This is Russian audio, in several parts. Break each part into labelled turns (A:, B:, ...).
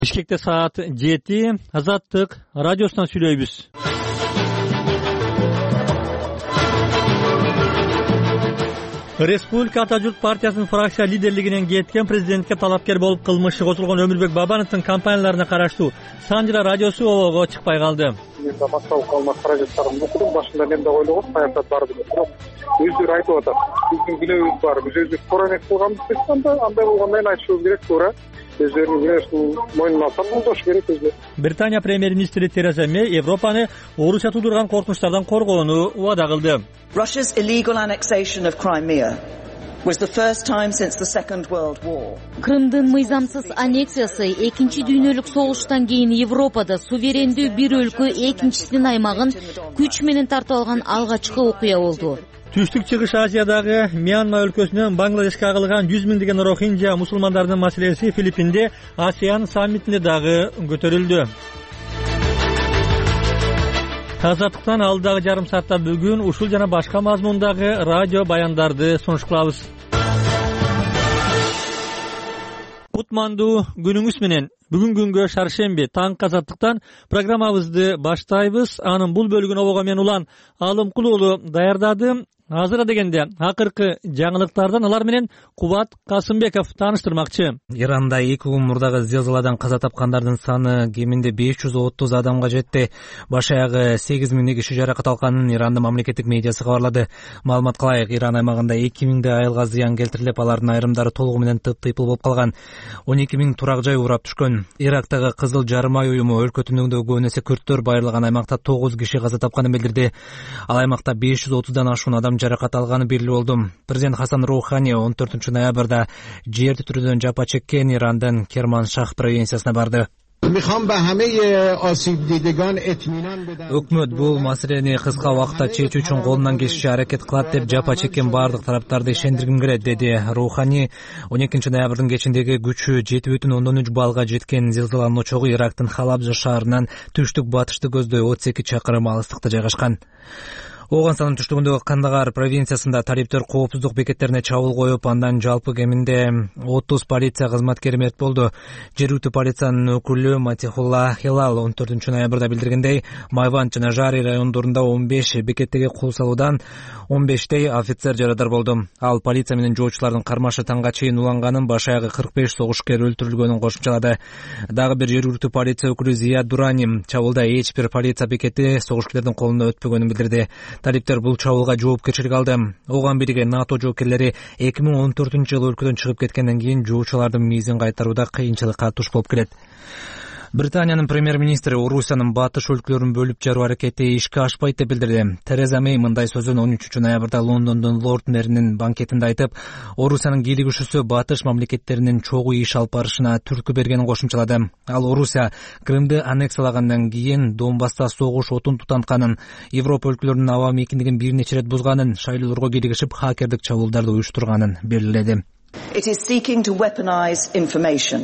A: Бишкекте саат 7. Азаттык радиосунан сүйлөйбүз. Республика Ата журт партиясынын фракция лидерлигинен кеткен президентке талапкер болуп кылмышы козулгон Өмүрбек Бабановдун компанияларына караштуу Санжыра радиосу обого чыкпай калды.
B: Мен да башталып калган каражаттарымды окудум. Башында мен да ойлогом саясат бар деп. Бирок өздөрү айтып атат. Биздин күнөөбүз бар. Биз өзүбүз туура эмес кылганбыз деп андай болгондон кийин айтышыбыз керек, туура. Өздөрүнүн күнөөсүн мойнуна алса болдош керек өзү. Британия
A: премьер-министри Тереза Мэй Европаны Орусия тудурган коркунучтардан коргоону убада кылды.
C: Russia's illegal annexation of Crimea was the first time since the Second World War.
D: Крымдын мыйзамсыз аннексиясы экинчи дүйнөлүк согуштан кийин Европада суверендүү бир өлкө экинчисинин аймагын күч менен тартып алган алгачкы окуя болду.
A: Түштүк чыгыш Азиядагы Мьянма өлкөсүнөн Бангладешке агылган 100 миңдеген рохинжа мусулмандарынын маселеси Филиппинде ASEAN саммитинде дагы көтөрүлдү. Азаттыктан алдагы жарым саатта бүгүн ушул жана башка мазмундагы радио баяндарды сунуш кылабыз. Кутмандуу күнүңүз менен. Бүгүн күнгө шаршемби таңкы Азаттыктан программабызды баштайбыз. Анын бул бөлүгүн обого мен Улан Алымкул уулу даярдады. Азыр дегенде акыркы жаңылыктардан алар менен Кубат Касымбеков тааныштырмакчы.
E: Иранда 2 күн мурдагы зилзаладан каза тапкандардын саны кеминде 530 адамга жетти. Баш аягы 8 миңдей киши жаракат алганын Ирандын мамлекеттик медиасы кабарлады. Маалыматка ылайык, Иран аймагында 2 миңдей айылга зыян келтирилип, алардын айрымдары толугу менен тыптыйпыл болуп калган. 12 миң турак жай урап түшкөн. Ирактагы Кызыл Жарым ай уюму өлкө түнүндөгү өнөсө күрттөр байырлаган аймакта 9 киши каза тапканын билдирди. Ал аймакта 530дан ашуун адам жаракат алганы белгилүү болду. Президент Хасан Роухани 14 ноябрда жер титирүүдөн жапа чеккен Ирандын Керманшах провинциясына барды. Өкмөт бул маселени кыска убакытта чечүү үчүн колунан келишинче аракет кылат деп жапа чеккен бардык тараптарды ишендиргим келет, деди Роухани. 12 ноябрдын кечиндеги күчү 7,3 баллга жеткен зилзаланын очогу Ирактын Халабжа шаарынан түштүк батышты көздөй 32 чакырым алыстыкта жайгашкан. Оганстанын түштүгүндөгү Кандагар провинциясында талиптер коопсуздук бекеттерине чабуул коюп, андан жалпы кеминде 30 полиция кызматкери мерт болду. Жергиликтүү полициянын өкүлү Матихулла Хилал 14 ноябрда билдиргендей, Майванд жана Жари райондорунда 15 бекеттеги кул салуудан 15тей офицер жарадар болду. Ал полиция менен жоочулардын кармашы таңга чейин уланганын, баш аягы 45 согушкер өлтүрүлгөнүн кошумчалады. Дагы бир жергиликтүү полиция өкүлү Зия Дурани чабуулда эч бир полиция бекети согушкерлердин колуна өтпөгөнүн билдирди. Талиптер бул чабуулга жоопкерчилик алды. Оган бириге НАТО жоокерлери 2014-жылы өлкөдөн чыгып кеткенден кийин жоочулардын миизин кайтарууда кыйынчылыкка туш болуп келет. Британиянын премьер-министри Орусиянын батыш өлкөлөрүн бөлүп жаруу аракети ишке ашпайт деп билдирди. Тереза Мэй мындай сөзүн 13 ноябрда Лондондун Лорд мэринин банкетинде айтып, Орусиянын кийлигишүүсү батыш мамлекеттеринин чогуу иш алып барышына түрткү бергенин кошумчалады. Ал Орусия Крымды аннексиялагандан кийин Донбасста согуш отун тутантканын, Европа өлкөлөрүнүн аба мейкиндигин бир нече ирет бузганын, шайлоолорго кийлигишип хакердик чабуулдарды уюштурганын белгиледи.
C: It is seeking to weaponize information.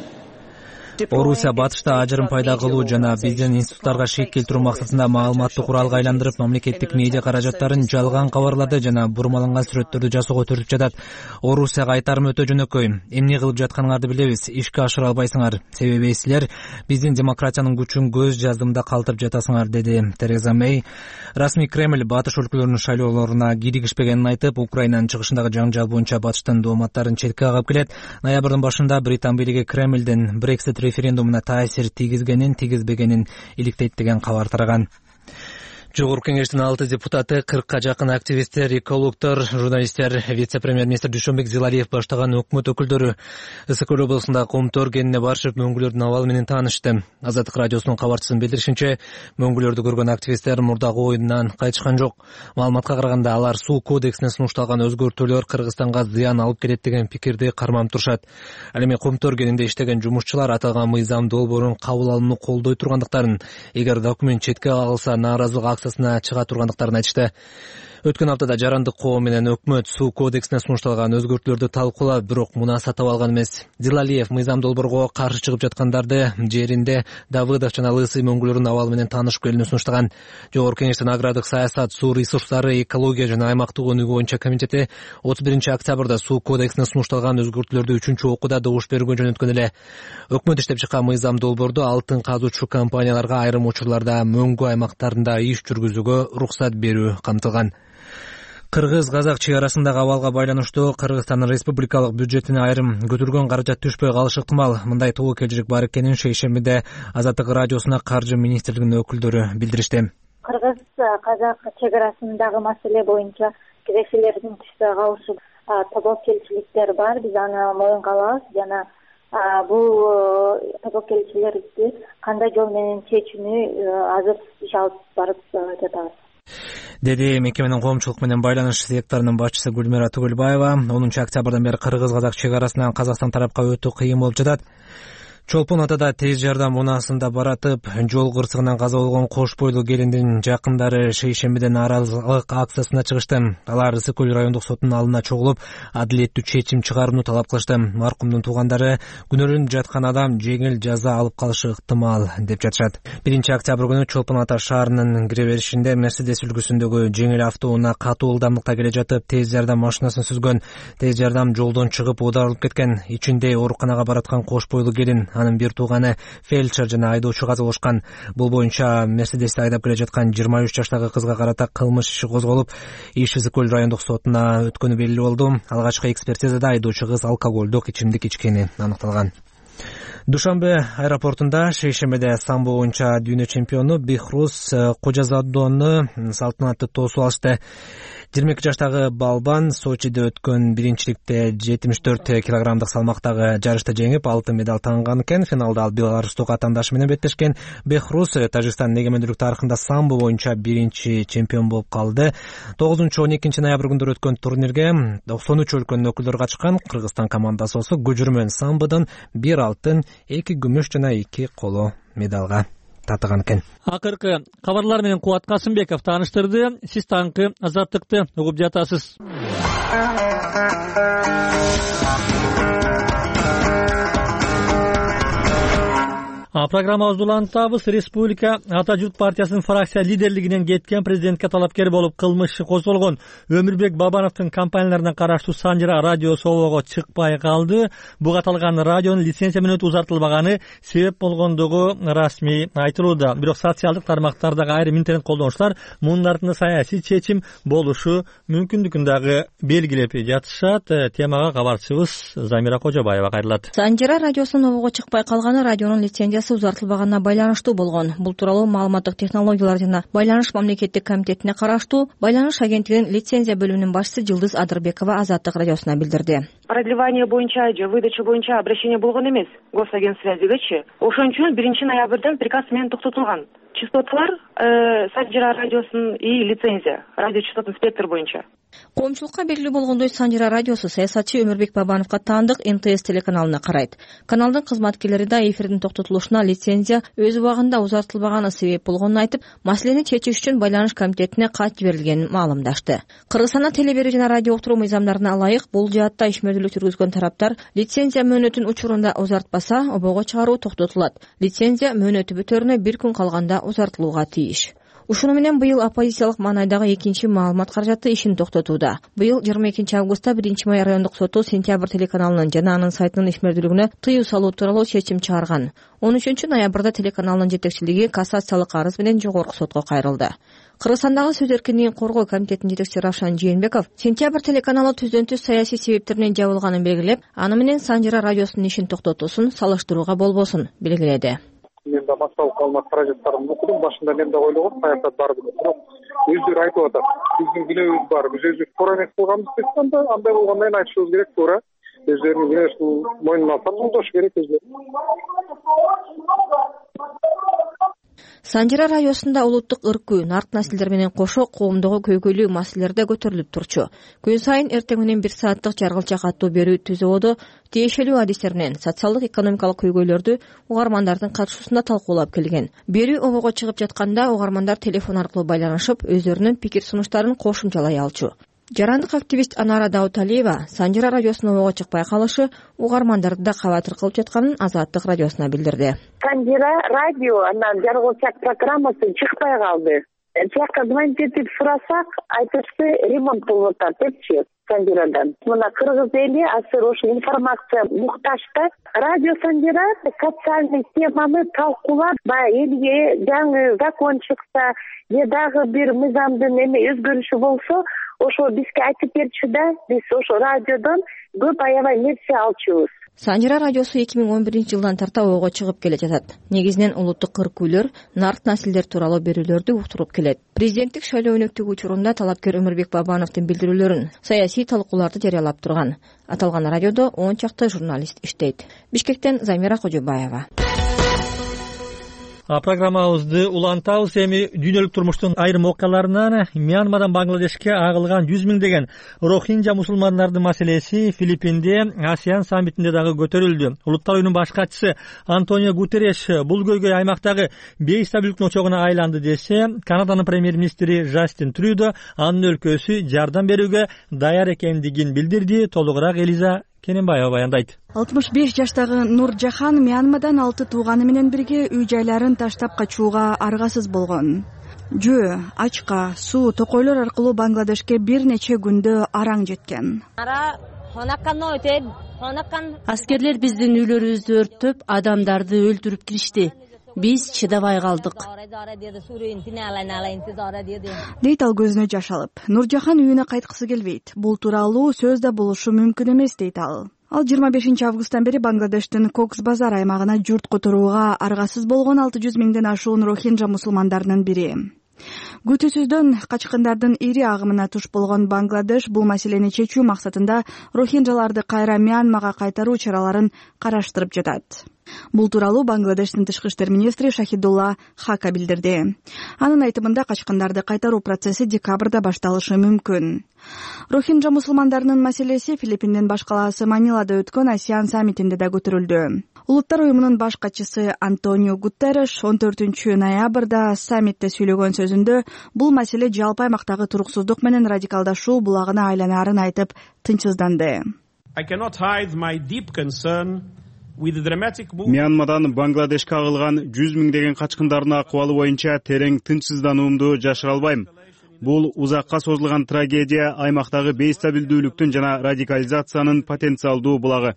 E: Орусия батышта ажырым пайда кылуу жана биздин институттарга шик келтирүү максатында маалыматтык куралга айландырып, мамлекеттик медиа каражаттарын жалган кабарларды жана бурмаланган сүрөттөрдү жасоого төртүп жатат. Орусияга айтарым өтө жөнөкөй. Эмне кылып жатканыңарды билебиз, ишке ашыра албайсыңар. Себеби силер биздин демократиянын күчүн көз жаздымда калтырып жатасыңар, деди Тереза Мэй. Расмий Кремль батыш өлкөлөрүнүн шайлоолоруна кийлигишпегенин айтып, Украинанын чыгышындагы жаңжал боюнча батыштын дооматтарын четке кагып келет. Ноябрдын башында Британ бийлиги Кремлдин Brexit референдумуна таасир тийгизгенин, тийгизбегенин иликтейт деген кабар тараган. Жогорку кеңештин 6 депутаты, 40ка жакын активисттер, экологдор, журналисттер, вице-премьер-министр Дүйшөнбек Зилалиев баштаган өкмөт өкүлдөрү Ысык-Көл облусунда Комту оргенине барышып, мөңгүлөрдүн абалы менен таанышты. Азаттык радиосунун кабарчысынын билдиришинче, мөңгүлөрдү көргөн активисттер мурдагы оюндан кайтышкан жок. Маалыматка караганда, алар суу кодексине сунушталган өзгөртүүлөр Кыргызстанга зыян алып келет деген пикирди карманып турушат. Ал эми Комту оргенинде иштеген жумушчулар аталган мыйзам долбоорун кабыл алууну колдой тургандыктарын, эгер документ четке алынса нааразылык акциясына чыга тургандыктарын айтышты. Өткөн аптада жарандык коом менен өкмөт суу кодексине сунушталган өзгөртүүлөрдү талкуулап, бирок муна сатып алган эмес. Дилалиев мыйзам долбоорго каршы чыгып жаткандарды жеринде Давыдов жана Лысый мөңгүлөрүнүн абалы менен таанышып келүүнү сунуштаган. Жогорку Кеңештин агрардык саясат, суу ресурстары, экология жана аймактык өнүгүү боюнча комитети 31-октябрда суу кодексине сунушталган өзгөртүүлөрдү 3-окууда добуш берүүгө жөнөткөн эле. Өкмөт иштеп чыккан мыйзам долбоордо алтын казуучу компанияларга айрым учурларда мөңгү аймактарында иш жүргүзүүгө уруксат берүү камтылган. Кыргыз-казак чек арасындагы абалга байланыштуу Кыргызстандын республикалык бюджетине айрым көтөргөн каражат түшпөй калышы ыктымал. Мындай тобокелчилик бар экенин шейшембиде Азаттык радиосуна Каржы министрлигинин өкүлдөрү билдиришти.
F: Кыргыз-казак чек арасындагы маселе боюнча кирешелердин түшпөй калышы тобокелчиликтер бар. Биз аны моюнга алабыз жана бул тобокелчилерди кандай жол менен чечүүнү азыр иш алып барып жатабыз,
E: деди мекеменин коомчулук менен байланыш секторунун башчысы Гүлмира Түгүлбаева. 10-октябрдан бери Кыргыз-казак чек арасынан Казакстан тарапка өтүү кыйын болуп жатат. Чолпон атада тез жардам унаасында баратып, жол кырсыгынан каза болгон кош бойлуу келиндин жакындары шейшембиде нааразылык акциясына чыгышты. Алар Ысык көл райондук сотунун алдына чогулуп, адилеттүү чечим чыгарууну талап кылышты. Маркумдун туугандары күнөөлөнүп жаткан адам жеңил жаза алып калышы ыктымал деп жатышат. 1-октябрь күнү Чолпон ата шаарынын кире беришинде Мерседес үлгүсүндөгү жеңил автоунаа катуу ылдамдыкта келе жатып, тез жардам машинасын сүзгөн. Тез жардам жолдон чыгып оодарылып кеткен. Ичинде ооруканага бараткан кош бойлуу келин, анын бир тууганы фельдшер жана айдоочу каза болушкан. Бул боюнча Мерседести айдап келе жаткан 23 жаштагы кызга карата кылмыш иши козголуп, иш Ысык көл райондук сотуна өткөнү белгилүү болду. Алгачкы экспертизада айдоочу кыз алкоголдук ичимдик ичкени аныкталган. Душанбе аэропортунда шейшембиде самбо боюнча дүйнө чемпиону Бехрус Кожазадону салтанаттуу тоосуп алышты. 22 жаштагы балбан Сочиде өткөн биринчиликте 74 килограммдык салмактагы жарышта жеңип, алтын медаль таңган экен. Финалда ал беларустук атаандашы менен беттешкен. Бехрус Тажикстандын эгемендүүлүк тарыхында самбо боюнча биринчи чемпион болуп калды. 9-12 ноябрь күндөрү өткөн турнирге 93 өлкөнүн өкүлдөрү катышкан. Кыргызстан командасы болсо көчүрмөн самбодон 1 алтын, 2 күмүш жана 2 коло медалга татыган экен.
A: Акыркы кабарлар менен Кубат Касымбеков тааныштырды. Сиз таңкы Азаттыкты угуп жатасыз. Программабызды улантабыз. Республика Ата журт партиясынын фракция лидерлигинен кеткен президентке талапкер болуп кылмыш иши козголгон Өмүрбек Бабановдун компанияларына караштуу Санжыра радиосу обого чыкпай калды. Буга аталган радионун лицензия мөөнөтү узартылбаганы себеп болгондугу расмий айтылууда. Бирок социалдык тармактардагы айрым интернет колдонуучулар мунун артында саясий чечим болушу мүмкүндүгүн дагы белгилеп жатышат. Темага кабарчыбыз Замира Кожобаева кайрылат.
G: Санжыра радиосунун обого чыкпай калганы радионун лицензиясы узартылбаганына байланыштуу болгон. Бул тууралуу маалыматтык технологиялар жана байланыш мамлекеттик комитетине караштуу байланыш агенттигинин лицензия бөлүмүнүн башчысы Жылдыз Адырбекова Азаттык радиосуна билдирди.
H: Продлевание боюнча же выдача боюнча обращение болгон эмес госагентсвязигечи. Ошон үчүн 1-ноябрдан приказ менен токтотулган. Частоталар Санжыра радиосунун и лицензия радиочастотный спектр боюнча.
G: Коомчулукка белгилүү болгондой, Санжыра радиосу саясатчы Өмүрбек Бабановго таандык НТС телеканалына карайт. Каналдын кызматкерлери да эфирдин токтотулушуна лицензия өз убагында узартылбаганы себеп болгонун айтып, маселени чечиш үчүн байланыш комитетине кат жиберилгенин маалымдашты. Кыргызстанда теле берүү жана радио уктуруу мыйзамдарына ылайык бул жаатта ишмердүүлүк жүргүзгөн тараптар лицензия мөөнөтүн учурунда узартпаса, обого чыгаруу токтотулат. Лицензия мөөнөтү бүтөрүнө 1 күн калганда узартылууга тийиш. Ушуну менен быйыл оппозициялык маанайдагы экинчи маалымат каражаты ишин токтотууда. Быйыл 22 августта 1 май райондук соту Сентябрь телеканалынын жана анын сайтынын ишмердүүлүгүнө тыюу салуу тууралуу чечим чыгарган. 13 ноябрда телеканалдын жетекчилиги кассациялык арыз менен жогорку сотко кайрылды. Кыргызстандагы сөз эркиндигин коргоо комитетинин жетекчиси Равшан Жээнбеков Сентябрь телеканалы түздөн-түз саясий себептеринен жабылганын белгилеп, аны менен Санжыра радиосунун ишин токтотуусун салыштырууга болбосун белгиледи.
B: Мен да массалык маалымат каражаттарын окудум. Башында мен да ойлогом саясат бар деп. Бирок өздөрү айтып атат. Биздин күнөөбүз бар. Биз өзүбүз туура эмес кылганбыз деп андай болгондон кийин айтышыбыз керек, туура. Өздөрүнүн күнөөсүн мойнуна алса, жолдош керек өзү.
G: Санжира районунда улуттук ыркуу, нарк наслдер менен кошо коомдогу көйгөйлүү маселелер да көтөрүлүп турчу. Күн сайын эртең менен 1 сааттык жаргылча каттуу берүү ТЗОдо тиешелүү адистер менен социалдык экономикалык көйгөйлөрдү угармандардын катышуусунда талкуулап келген. Берүү обого чыгып жатканда угармандар телефон аркылуу байланышып, өздөрүнүн пикир сунуштарын кошумчалай алчу. Жарандык активист Анара Дауталиева Санжира радиосунун обого чыкпай калышы угармандарды да кабатыр кылып жатканын Азаттык радиосуна билдирди.
I: Санжира радио анан жаргылчак программасы чыкпай калды. Жакка звонить этип сурасак, айтышты ремонт болуп атат депчи Санжирадан. Мына кыргыз эли азыр ошо информация муктаж да. Радио Санжира социальный теманы талкуулап, баягы элге жаңы закон чыкса, же дагы бир мыйзамдын өзгөрүшү болсо, ошо бизге айтып берчү да, биз ошо радиодон көп аябай нерсе алчубуз.
G: Санжира радиосу 2011-жылдан тарта обого чыгып келе жатат. Негизинен улуттук ыркүүлөр, нарк наслдер тууралуу берүүлөрдү уктуруп келет. Президенттик шайлоо өнөктүгү учурунда талапкер Өмүрбек Бабановдун билдирүүлөрүн, саясий талкууларды жарыялап турган. Аталган радиодо 10 чакты журналист иштейт. Бишкектен Замира Кожобаева.
A: Программабызды улантабыз. Эми дүйнөлүк турмуштун айрым окуяларынан Мьянмадан Бангладешке агылган 100 миңдеген рохинджа мусулмандардын маселеси Филиппинде ASEAN саммитинде дагы көтөрүлдү. Улуттар уюмунун баш катчысы Антонио Гутерреш бул көйгөй аймактагы бейстабилдиктин очогуна айланды десе, Канаданын премьер-министри Жастин Трюдо анын өлкөсү жардам берүүгө даяр экендигин билдирди. Толугураак Элиза Кененбаева баяндайт.
J: 65 жаштагы Нуржахан Мьянмадан 6 тууганы менен бирге үй жайларын таштап качууга аргасыз болгон. Жөө, ачка, суу, токойлор аркылуу Бангладешке бир нече күндө араң жеткен.
K: Аскерлер биздин үйлөрүбүздү өрттөп, адамдарды өлтүрүп киришти. Биз чыдабай калдык.
J: Дейт ал көзүнө жаш алып. Нуржахан үйүнө кайткысы келбейт. Бул тууралуу сөз да болушу мүмкүн эмес дейт ал. Ал 25 августтан бери Бангладештин Кокс Базар аймагына журт которууга аргасыз болгон 600 миңден ашуун рохинджа мусулмандарынын бири. Күтүүсүздөн качкындардын ири агымына туш болгон Бангладеш бул маселени чечүү максатында рохинджаларды кайра Мьянмага кайтаруу чараларын караштырып жатат. Бул тууралуу Бангладештин тышкы иштер министри Шахидулла Хака билдирди. Анын айтымында качкындарды кайтаруу процесси декабрда башталышы мүмкүн. Рохинджа мусулмандарынын маселеси Филиппиндин баш калаасы Манилада өткөн ASEAN саммитинде да көтөрүлдү. Улуттар уюмунун баш катчысы Антонио Гутерреш 14 ноябрда саммитте сүйлөгөн сөзүндө бул маселе жалпы аймактагы туруксуздук менен радикалдашуу булагына айланарын айтып тынчсызданды.
L: Мьянмадан Бангладешке агылган 100 миңдеген качкындардын акыбалы боюнча терең тынчсыздануумду жашыра албайм. Бул узакка созулган трагедия аймактагы бейстабилдүүлүктүн жана радикализациянын потенциалдуу булагы.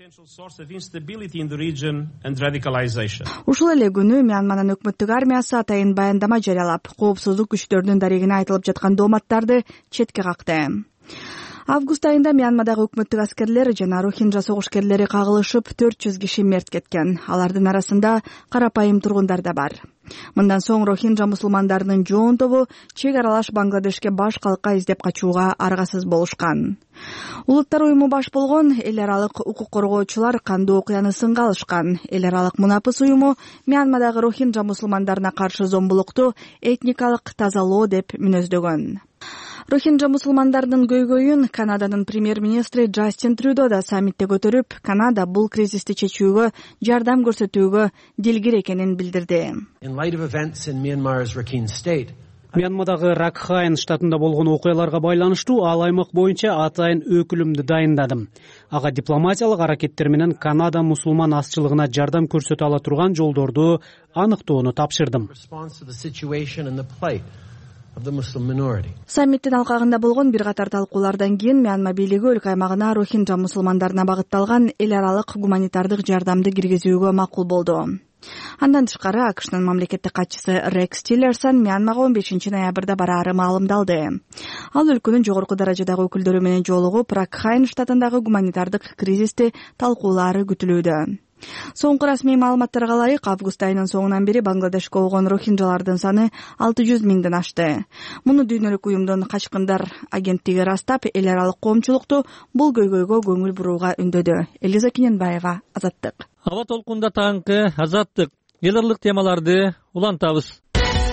J: Ушул эле күнү Мьянманын өкмөттүк армиясы атайын баяндама жарыялап, коопсуздук күчтөрүнүн дарегине айтылып жаткан дооматтарды четке какты. Август айында Мьянмадагы өкмөттүк аскерлер жана рохинджа согушкерлери кагылышып 400 киши мерт кеткен. Алардын арасында карапайым тургундар да бар. Мындан соң рохинджа мусулмандарынын жоон тобу чек аралаш Бангладешке баш калка издеп качууга аргасыз болушкан. Улуттар уюму баш болгон эл аралык укук коргоочулар кандуу окуяны сынга алышкан. Эл аралык мунапыс уюму Мьянмадагы рохинджа мусулмандарына каршы зомбулукту этникалык тазалоо деп мүнөздөгөн. Рохинджа мусулмандарынын көйгөйүн Канаданын премьер-министри Жастин Трюдо да саммитте көтөрүп, Канада бул кризисти чечүүгө жардам көрсөтүүгө дилгир экенин билдирди.
M: Мьянмадагы Ракхайн штатында болгон окуяларга байланыштуу ал аймак боюнча атайын өкүлүмдү дайындадым. Ага дипломатиялык аракеттер менен Канада мусулман азчылыгына жардам көрсөтө ала турган жолдорду аныктоону тапшырдым.
J: Саммиттин алкагында болгон бир катар талкуулардан кийин Мьянма бийлиги өлкө аймагына рохинджа мусулмандарына багытталган эл аралык гуманитардык жардамды киргизүүгө макул болду. Андан тышкары АКШнын мамлекеттик катчысы Рекс Тиллерсон Мьянмага 15 ноябрда бараары маалымдалды. Ал өлкөнүн жогорку даражадагы өкүлдөрү менен жолугуп, Ракхайн штатындагы гуманитардык кризисти талкуулаары күтүлүүдө. Соңку расмий маалыматтарга ылайык, август айынын соңунан бери Бангладешке болгон рохинджалардын саны 600 миңден ашты. Муну дүйнөлүк уюмдун качкындар агенттиги растап, эл аралык коомчулукту бул көйгөйгө көңүл бурууга үндөдү. Элиза Кененбаева, Азаттык.
A: Аба толкунда таңкы Азаттык. Эл аралык темаларды улантабыз.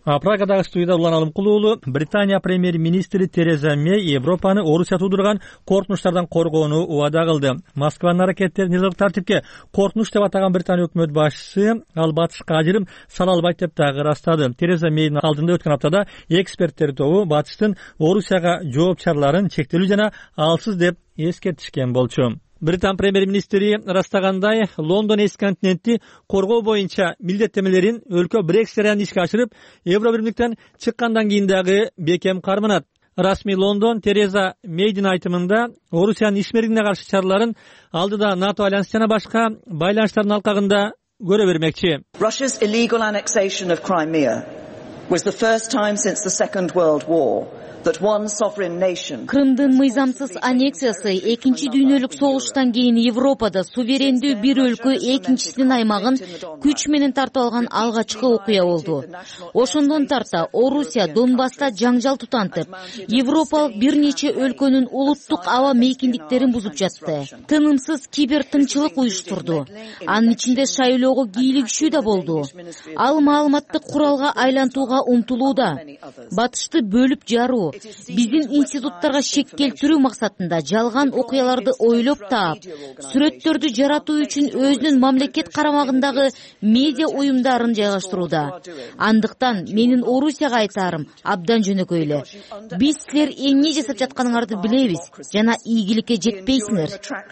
A: Прагадагы студияда Улан Алымкулуу уулу. Британия премьер-министри Тереза Мей Европаны Орусия туудурган коркунучтардан коргоону убада кылды. Москванын аракеттерин элдик тартипке коркунуч деп атаган Британия өкмөт башчысы ал батышка ажырым сала албайт деп дагы ырастады. Тереза Мейдин алдында өткөн аптада эксперттер тобу батыштын Орусияга жооп чараларын чектелүү жана алсыз деп эскертишкен болчу. Британ премьер-министри ырастагандай, Лондон эски континентти коргоо боюнча милдеттемелерин өлкө Брекситен ишке ашырып, Евробиримдиктен чыккандан кийин дагы бекем карманат. Расмий Лондон Тереза Мейдин айтымында Орусиянын ишмерлигине каршы чараларын алдыда НАТО альянсы жана башка байланыштардын алкагында көрө бермекчи.
C: Russia's illegal annexation of Crimea was the first time since the Second World War that one sovereign nation.
D: Крымдын мыйзамсыз аннексиясы экинчи дүйнөлүк согуштан кийин Европада суверендүү бир өлкө экинчисинин аймагын күч менен тартып алган алгачкы окуя болду. Ошондон тарта Орусия Донбасста жаңжал тутантып, Европалык бир нече өлкөнүн улуттук аба мейкиндиктерин бузуп жатты. Тынымсыз кибер тынчылык уюштурду. Анын ичинде шайлоого кийлигишүү да болду. Ал маалыматтык куралга айлантууга умтулууда. Батышты бөлүп жаруу, биздин институттарга шек келтирүү максатында жалган окуяларды ойлоп таап, сүрөттөрдү жаратуу үчүн өзүнүн мамлекет карамагындагы медиа уюмдарын жайгаштырууда. Андыктан менин Орусияга айтарым абдан жөнөкөй эле. Биз силер эмне жасап жатканыңарды билебиз жана ийгиликке жетпейсиңер.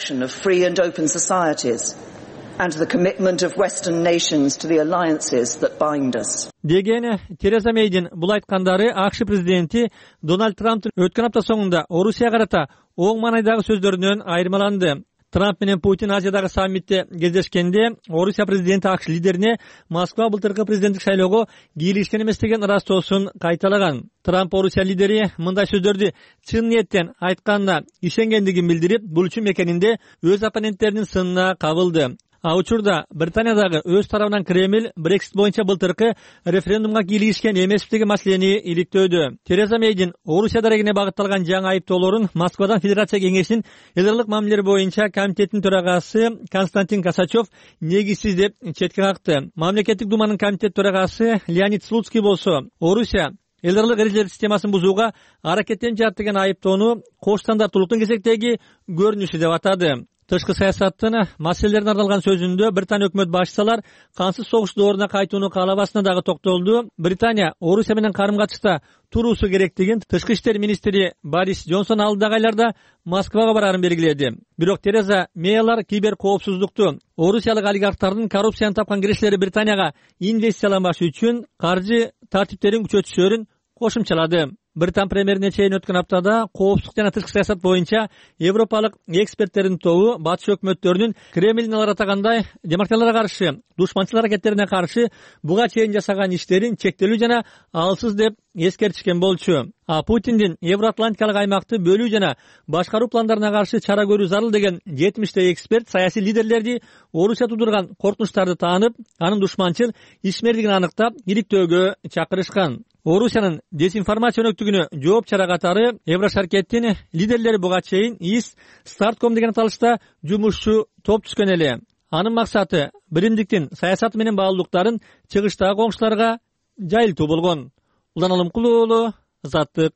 C: And the commitment of Western nations to the alliances that bind us.
A: Деген Тереза Мейдин бул айткандары АКШ президенти Дональд Трамптын өткөн апта соңунда Орусияга карата оң маанайдагы сөздөрүнөн айырмаланды. Трамп менен Путин Азиядагы саммитте кездешкенде Орусия президенти АКШ лидерине Москва былтыркы президенттик шайлоого кийлигишкен эмес деген ырастоосун кайталаган. Трамп Орусия лидери мындай сөздөрдү чын ниеттен айтканына ишенгендигин билдирип, бул үчүн мекенинде өз оппоненттеринин сынына кабылды. Учурда Британиядагы өз тарабынан Кремль Брексит боюнча былтыркы референдумга кийлигишкен эмес деген маселени иликтөөдө. Тереза Мейдин Орусия дарегине багытталган жаңы айыптоолорун Москвадан Федерация кеңешинин эл аралык мамилелер боюнча комитетинин төрагасы Константин Косачев негизсиз деп четке какты. Мамлекеттик думанын комитет төрагасы Леонид Слуцкий болсо, Орусия эл аралык эрежелер системасын бузууга аракеттенип жатат деген айыптоону кош стандарттуулуктун кезектеги көрүнүшү деп атады. Тышкы саясаттын маселелерине арналган сөзүндө Британия өкмөт башчылар кансыз согуш дооруна кайтууну каалабасына дагы токтолду. Британия Орусия менен карым-катышта туруусу керектигин тышкы иштер министри Борис Джонсон алдыдагы айларда Москвага барарын белгиледи. Бирок Тереза Мей кибер коопсуздукту, орусиялык олигархтардын коррупцияны тапкан киришleri Британияга инвестицияланбаш үчүн каржы тартиптерин күчөтүшөрүн кошумчалады. Британ премьерине чейин өткөн аптада коопсуздук жана тышкы саясат боюнча европалык эксперттердин тобу батыш өкмөттөрүнүн Кремлдин алар атагандай демократияларга каршы, душманчыл аракеттерине каршы буга чейин жасаган иштерин чектелүү жана алсыз деп эскертишкен болчу. Путиндин Евроатлантикалык аймакты бөлүү жана башкаруу пландарына каршы чара көрүү зарыл деген 70 эксперт саясий лидерлерди Орусия тудурган коркунучтарды таанып, анын душманчыл ишмерлигин аныктап, иликтөөгө чакырышкан. Орусиянын дезинформация өнөктүгүнө жооп чара катары Еврошаркеттин лидерлери буга чейин ИС Стартком деген аталышта жумушчу топ түзгөн эле. Анын максаты биримдиктин саясаты менен баалуулуктарын чыгыштагы коңшуларга жайылтуу болгон. Улан Алымкулуу уулу, Азаттык.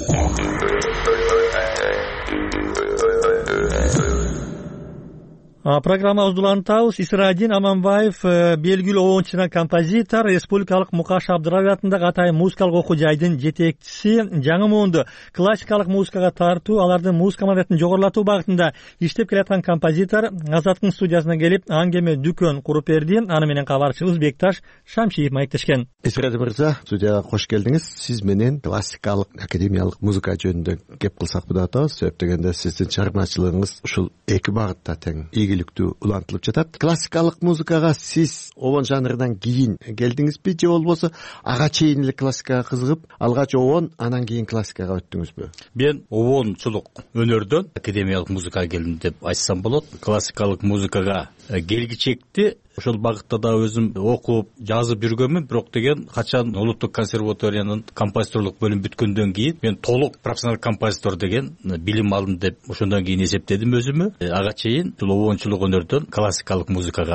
A: Программабызды улантабыз. Исрадин Аманбаев белгилүү оончу жана композитор, республикалык Мукаш Абдырабы атындагы Атайын музыкалык окуу жайдын жетекчиси. Жаңы муунду классикалык музыкага тартуу, алардын музыка маданiyatын жогорулатуу багытында иштеп келаткан композитор Азаттыктын студиясына келип, аңгеме дүкөн куруп берди. Аны менен кабарчыбыз Бекташ Шамшиев маектешкен.
N: Исрадин мырза, студияга кош келдиңиз. Сиз менен классикалык, академиялык музыка жөнүндө кеп кылсак болот атабыз. Себеп дегенде сиздин чыгармачылыгыңыз ушул эки багытта тең ийгиликтүү улантылып жатат. Классикалык музыкага сиз овон жанрынан кийин келдиңизби же болбосо ага чейин эле классикага кызыгып, алгач овон, анан кийин классикага өттүңүзбү?
O: Мен овончулук өнөрдөн академиялык музыкага келдим деп айтсам болот. Классикалык музыкага келгичекти ошол багытта да өзүм окуп, жазып жүргөнмүн, бирок деген качан улуттук консерваториянын композиторлук бөлүмү бүткөндөн кийин мен толук профессионал композитор деген билим алдым деп ошондон кийин эсептедим өзүмө. Ага чейин ушул овончулук өнөрдөн классикалык музыкага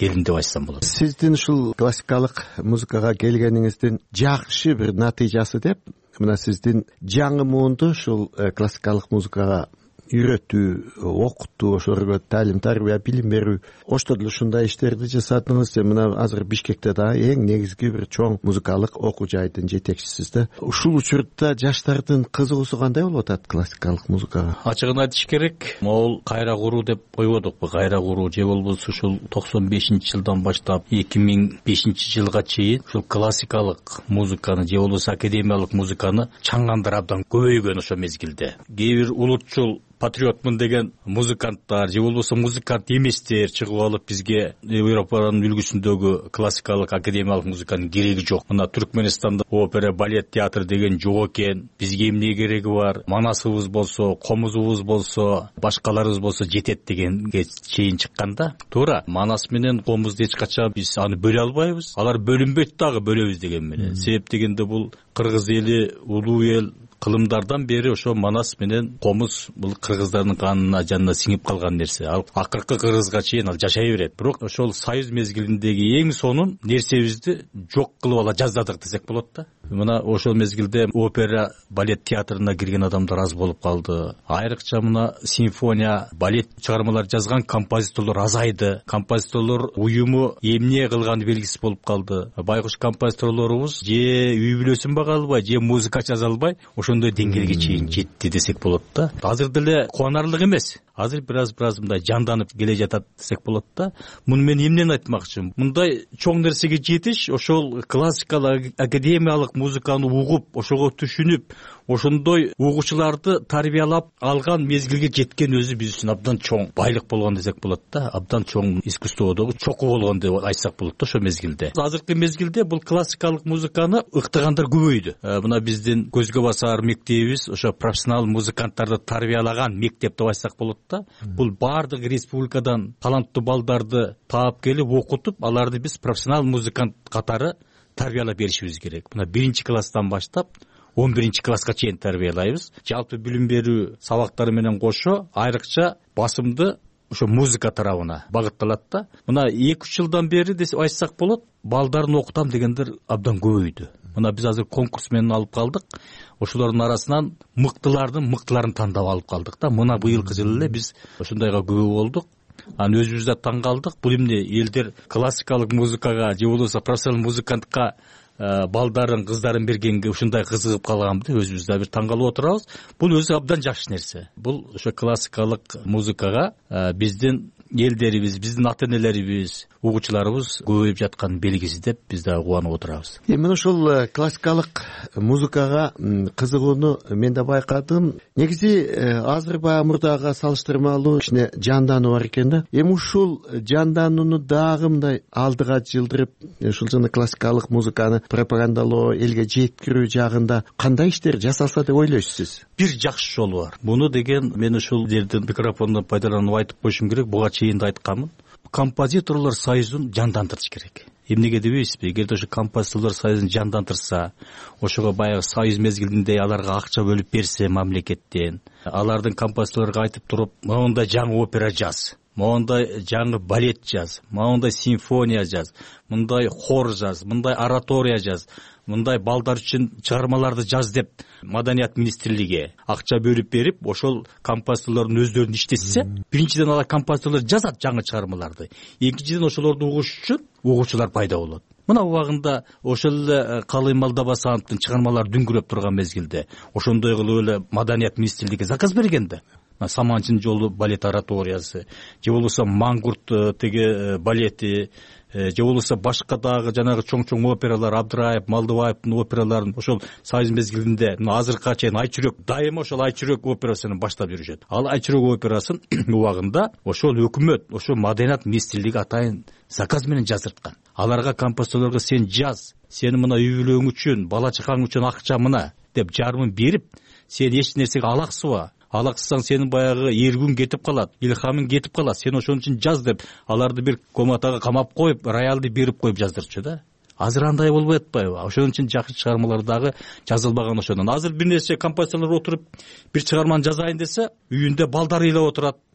O: келдим деп айтсам болот.
N: Сиздин ушул классикалык музыкага келгениңиздин жакшы бир натыйжасы деп мына сиздин жаңы муунду ушул классикалык музыкага үйрөтүү, окутуу, ошолорго таалим тарбия, билим берүү, ошто деле ушундай иштерди жасадыңыз. Мына азыр Бишкекте да эң негизги бир чоң музыкалык окуу жайдын жетекчисиз да. Ушул учурда жаштардын кызыгуусу кандай болуп атат классикалык музыкага?
O: Ачыгын айтыш керек, могул кайра куруу деп койбодукпу? Кайра куруу же болбосо ушул 95-жылдан баштап 2005-жылга чейин ушул классикалык музыканы же болбосо академиялык музыканы чаңгандар абдан көбөйгөн ошол мезгилде. Кээ бир улутчул патриотмун деген музыканттар же болбосо музыкант эместер чыгып алып бизге Европанын үлгүсүндөгү классикалык академиялык музыканын кереги жок. Мына Түркмөнстанда опера, балет театр деген жок экен. Бизге эмне кереги бар? Манасыбыз болсо, комузубуз болсо, башкаларыбыз болсо жетет дегенге чейин чыкканда, туура манас менен комузду эч качан биз аны бөлө албайбыз. Алар бөлүнбөйт дагы бөлөбүз деген менен. Себеп дегенде бул кыргыз эли, улуу эл кылымдардан бери ошо манас менен комуз бул кыргыздардын канына, жанына сиңип калган нерсе. Ал акыркы кыргызга чейин ал жашай берет. Бирок ошол союз мезгилиндеги эң сонун нерсебизди жок кылып ала жаздадык десек болот да. Мына ошол мезгилде опера, балет театрына кирген адамдар аз болуп калды. Айрыкча мына симфония, балет чыгармалар жазган композиторлор азайды. Композиторлор уюму эмне кылганы белгисиз болуп калды. Байкуш композиторлорубуз же үй бүлөсүн бага албай, же музыка жаза албай ошондой деңгээлге чейин жетти десек болот да. Азыр деле кубанарлык эмес. Азыр бираз мындай жанданып келе жатат десек болот да. Муну мен эмнени айтмакчымын? Мындай чоң нерсеге жетиш, ошол классикалык академиялык музыканы угуп, ошого түшүнүп, ошондой угуучуларды тарбиялап алган мезгилге жеткен өзү биз үчүн абдан чоң байлык болгон десек болот да. Абдан чоң искусстводогу чокуу болгон деп айтсак болот да ошол мезгилде. Азыркы мезгилде бул классикалык музыканы ыктыгандар көбөйдү. Мына биздин көзгө басар мектебибиз ошо профессионал музыканттарды тарбиялаган мектеп деп айтсак болот да. Бул бардык республикадан таланттуу балдарды таап келип окутуп, аларды биз профессионал музыкант катары тарбиялап беришибиз керек. Мына 1-класстан баштап 11-класска чейин тарбиялайбыз. Жалпы билим берүү сабактары менен кошо айрыкча басымды ошо музыка тарабына багытталат да. Мына 2-3 жылдан бери десек айтсак болот, балдарын окутам дегендер абдан көбөйдү. Мына биз азыр конкурс менен алып калдык. Ошолордун арасынан мыктыларын тандап алып калдык да. Мына быйылкы жылы эле биз ошондойго күбө болдук. Аны өзүбүз да таң калдык. Бул эмне элдер классикалык музыкага же болбосо профессионал музыкантка балдарын, кыздарын бергенге ушундай кызыгып калганбы, өзүбүз да бир таң калып отурабыз. Бул өзү абдан жакшы нерсе. Бул ошо классикалык музыкага биздин элдерибиз, биздин ата-энелерибиз, угуучуларыбыз көбөйүп жаткан белгиси деп биз да кубанып отурабыз.
N: Эми ушул классикалык музыкага кызыгууну мен да байкадым. Негизи азыр баягы мурдага салыштырмалуу кичине жандануу бар экен да. Эми ушул жанданууну дагы мындай алдыга жылдырып, ушул жана классикалык музыканы пропагандалоо, элге жеткирүү жагында кандай иштер жасалса деп ойлойсуз сиз?
O: Бир жакшы жолу бар. Муну деген мен ушул жерден микрофондон пайдаланып айтып коюшум керек. Буга чейин да айтканмын. Композиторлор союзун жандандырыш керек. Эмнеге дебейсизби? Эгерде ошо композиторлор союзун жандандырса, ошого баягы союз мезгилинде аларга акча бөлүп берсе мамлекеттен, алардын композиторлорго айтып туруп, мондай жаңы опера жаз, мондай жаңы балет жаз, мондай симфония жаз, мындай хор жаз, мындай оратория жаз, мындай балдар үчүн чыгармаларды жаз деп Маданият министрлиги акча бөлүп берип, ошол композиторлордун өздөрүн иштетсе, биринчиден алар композиторлор жазат жаңы чыгармаларды. Экинчиден ошолорду угуш үчүн угуучулар пайда болот. Мына убагында ошол эле Калый Малдабасановдун чыгармалары дүңгүрөп турган мезгилде ошондой кылып эле Маданият министрлиги заказ берген да. Саманчын жолу балет ораториясы, же болбосо Мангурт теге балети, же болбосо башка дагы жанагы чоң опералар, Абдыраев, Малдыбаевдин операларын ошол союз мезгилинде азыркыга чейин Айчүрөк дайыма ошол Айчүрөк операсын баштап жүрүшөт. Ал Айчүрөк операсын убагында ошол өкмөт, ошол Маданият министрлиги атайын заказ менен жаздырткан. Аларга композиторлорго сен жаз, сени мына үй бүлөң үчүн, бала чакаң үчүн акча мына деп жарымын берип, сен эч нерсеге алаксыба. Алаксысаң сенин баягы эргүүң кетип калат, илхамың кетип калат. Сен ошон үчүн жаз деп аларды бир комнатага камап коюп, роялды берип коюп жаздырчу да. Азыр андай болбой атпайбы? Ошон үчүн жакшы чыгармалар дагы жазылбаган ошондон. Азыр бир нерсе композиторлор отуруп бир чыгарманы жазайын десе, үйүндө балдар ыйлап отурат.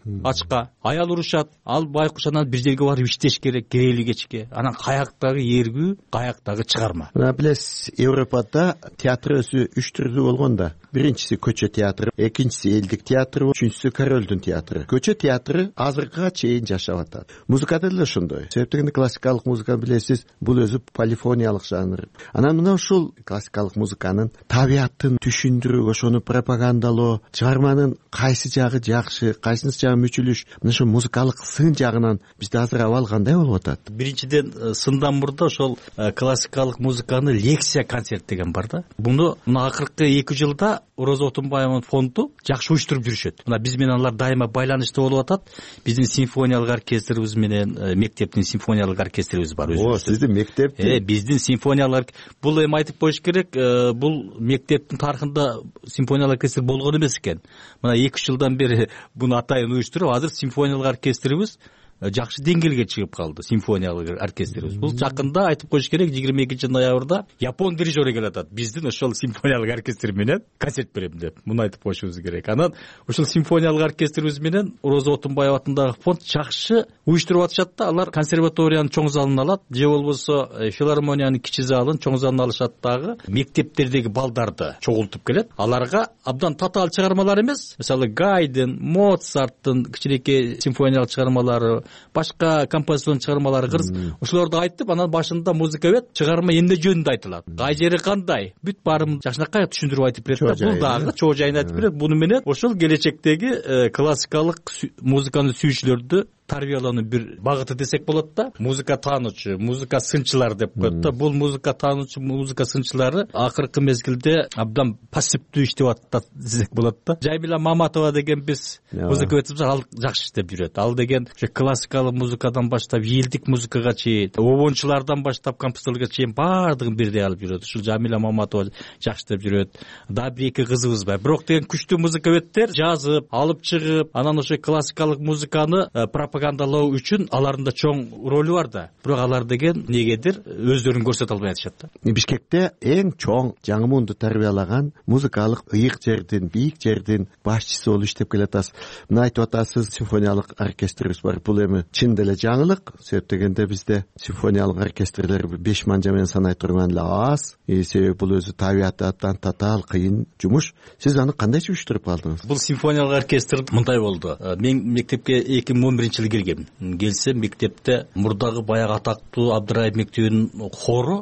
O: ачка, аял урушат, ал байкуш анан бир жерге барып иштеш керек, керели кечке. Анан каяктагы эргүү, каяктагы чыгарма.
N: Мына билесиз, Европада театр өзү 3 түрдүү болгон да. Биринчиси көчө театры, экинчиси элдик театры, үчүнчүсү королдун театры. Көчө театры азыркыга чейин жашап атат. Музыкада деле ошондой. Себептен классикалык музыка билесиз, бул өзү полифониялык жанр. Анан мына ушул классикалык музыканын табиятын түшүндүрүү, ошону пропагандалоо, чыгарманын кайсы жагы жакшы, кайсынысы жагы мүчүлүш, мына ошо музыкалык сын жагынан бизде азыр абал кандай болуп атат?
O: Биринчиден, сындан мурда ошол классикалык музыканы лекция концерт деген бар да. Муну акыркы 2 жылда Роза Отунбаеванын фонду жакшы уюштуруп жүрүшөт. Мына биз менен алар дайыма байланышта болуп атат. Биздин симфониялык оркестрибиз менен мектептин симфониялык оркестрибиз бар.
N: Сиздин мектептин?
O: Биздин симфониялык. Бул эми айтып коюш керек, бул мектептин тарыхында симфониялык оркестр болгон эмес экен. Мына 2 жылдан бери буну атайын уюштуруп, азыр симфониялык оркестрибиз жакшы деңгээлге чыгып калды, симфониялык оркестрибиз. Бул жакында айтып коюш керек, 22-ноябрда Япон дирижеру келатат. Биздин ошол симфониялык оркестр менен концерт берем деп. Муну айтып коюшубуз керек. Анан ошол симфониялык оркестрибиз менен Роза Отунбаева атындагы фонд жакшы уюштуруп атышат да. Алар консерваториянын чоң залын алат, же болбосо филармониянын кичи залын, чоң залын алышат дагы. Мектептердеги балдарды чогултуп келет. Аларга абдан татаал чыгармалар эмес, мисалы Гайден, Моцарттын кичинекей симфониялык чыгармалары, башка композицион чыгармалары кырс, ошолорду айтып, анан башында музыка бет, чыгарма эмне жөнүндө айтылат, кай жери кандай, бүт баарын жакшынакай түшүндүрүп айтып берет да. Бул дагы чоо жайын айтып берет. Буну менен ошол келечектеги классикалык музыканы сүйүүчүлөрдү тарбиялоонун бир багыты десек болот да. Музыка таануучу, музыка сынчылар деп коет да. Бул музыка таануучу, музыка сынчылары акыркы мезгилде абдан пассивдүү иштеп атат десек болот да. Жаймила Маматова деген биз музыка өтүп, ал жакшы иштеп жүрөт. Ал деген классикалык музыкадан баштап элдик музыкага чейин, обончулардан баштап композиторлорго чейин баардыгын бирдей алып жүрөт. Ушул Жамила Маматова жакшы иштеп жүрөт. Дагы бир эки кызыбыз бар. Бирок деген күчтүү музыка өттөр жазып, алып чыгып, анан ошо классикалык музыканы пропагандалоо үчүн алардын да чоң ролу бар да. Бирок алар деген негедир өздөрүн көрсөтө албай атышат да.
N: Бишкекте эң чоң жаңы муунду тарбиялаган музыкалык ыйык жердин, бийик жердин башчысы болуп иштеп келатасыз. Мына айтып атасыз, симфониялык оркестрибиз бар. Бул эми чын деле жаңылык. Себеп дегенде бизде симфониялык оркестрлер 5 манжа менен санай турган эле аз. Себеби бул өзү табиятынан татаал кыйын жумуш. Сиз аны кандайча уюштуруп калдыңыз?
O: Бул симфониялык оркестр мындай болду. Мен мектепке 2011-жылы келгем. Келсем мектепте мурдагы баягы атактуу Абдырайым мектебинин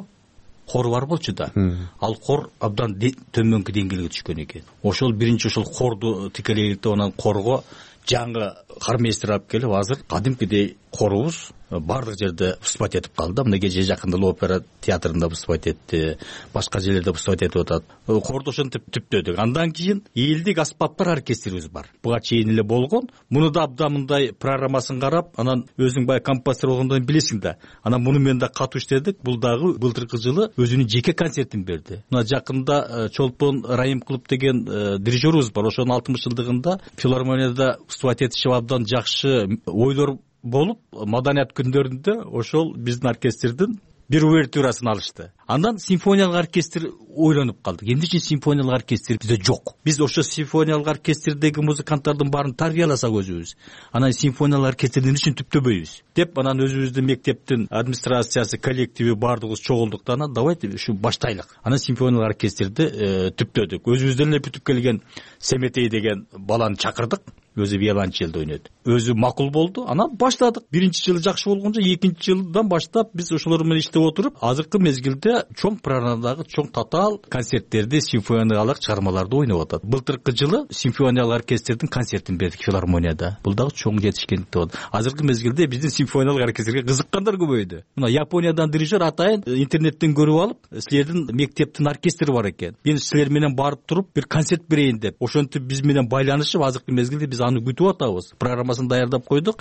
O: хору бар болчу да. Ал хор абдан төмөнкү деңгээлге түшкөн экен. Ошол биринчи ошол хорду тикелейликтеп, анан хорго жаңы кармейстер алып келип, азыр кадимкидей хорубуз бардык жерде выступать этип калды. Мына кечээ жакында опера театрында выступать этти, башка жерлерде выступать этип атат. Хорду ошентип түптөдүк. Андан кийин элдик аспаптар оркестрибиз бар. Буга чейин эле болгон. Муну да абдан мындай программасын карап, анан өзүң бай композитор болгондон билесиң да. Анан муну менен да катуу иштедик. Бул дагы былтыркы жылы өзүнүн жеке концертин берди. Мына жакында Чолпон Райымкулов деген дирижерубуз бар. Ошонун 60 жылдыгында филармонияда выступать этишип абдан жакшы ойлор болуп, маданият күндөрүндө ошол биздин оркестрдин бир увертюрасын алышты. Андан симфониялык оркестр ойлонуп калдык. Эмне үчүн симфониялык оркестр бизде жок? Биз ошо симфониялык оркестрдеги музыканттардын баарын тарбияласак өзүбүз, анан симфониялык оркестрди эмне үчүн түптөбөйбүз деп, анан өзүбүздүн мектептин администрациясы, коллективи баардыгыбыз чогулдук да, анан давайте ушу баштайлык. Анан симфониялык оркестрди түптөдүк. Өзүбүздөн эле бүтүп келген Семетей деген баланы чакырдык. Өзү виолончелде ойнойт. Өзү макул болду. Анан баштадык. Биринчи жылы жакшы болгончо, экинчи жылдан баштап биз ошолор менен иштеп отуруп, азыркы мезгилде чоң программадагы чоң татаал концерттерди, симфониялык чыгармаларды ойноп атат. Былтыркы жылы симфониялык оркестрдин концертин бердик филармонияда. Бул дагы чоң жетишкендик болду. Азыркы мезгилде биздин симфониялык оркестрге кызыккандар көбөйдү. Мына Япониядан дирижер атайын интернеттен көрүп алып, силердин мектептин оркестри бар экен. Мен силер менен барып туруп бир концерт берейин деп. Ошентип биз менен байланышып, азыркы мезгилде биз аны күтүп атабыз. Программасын даярдап койдук.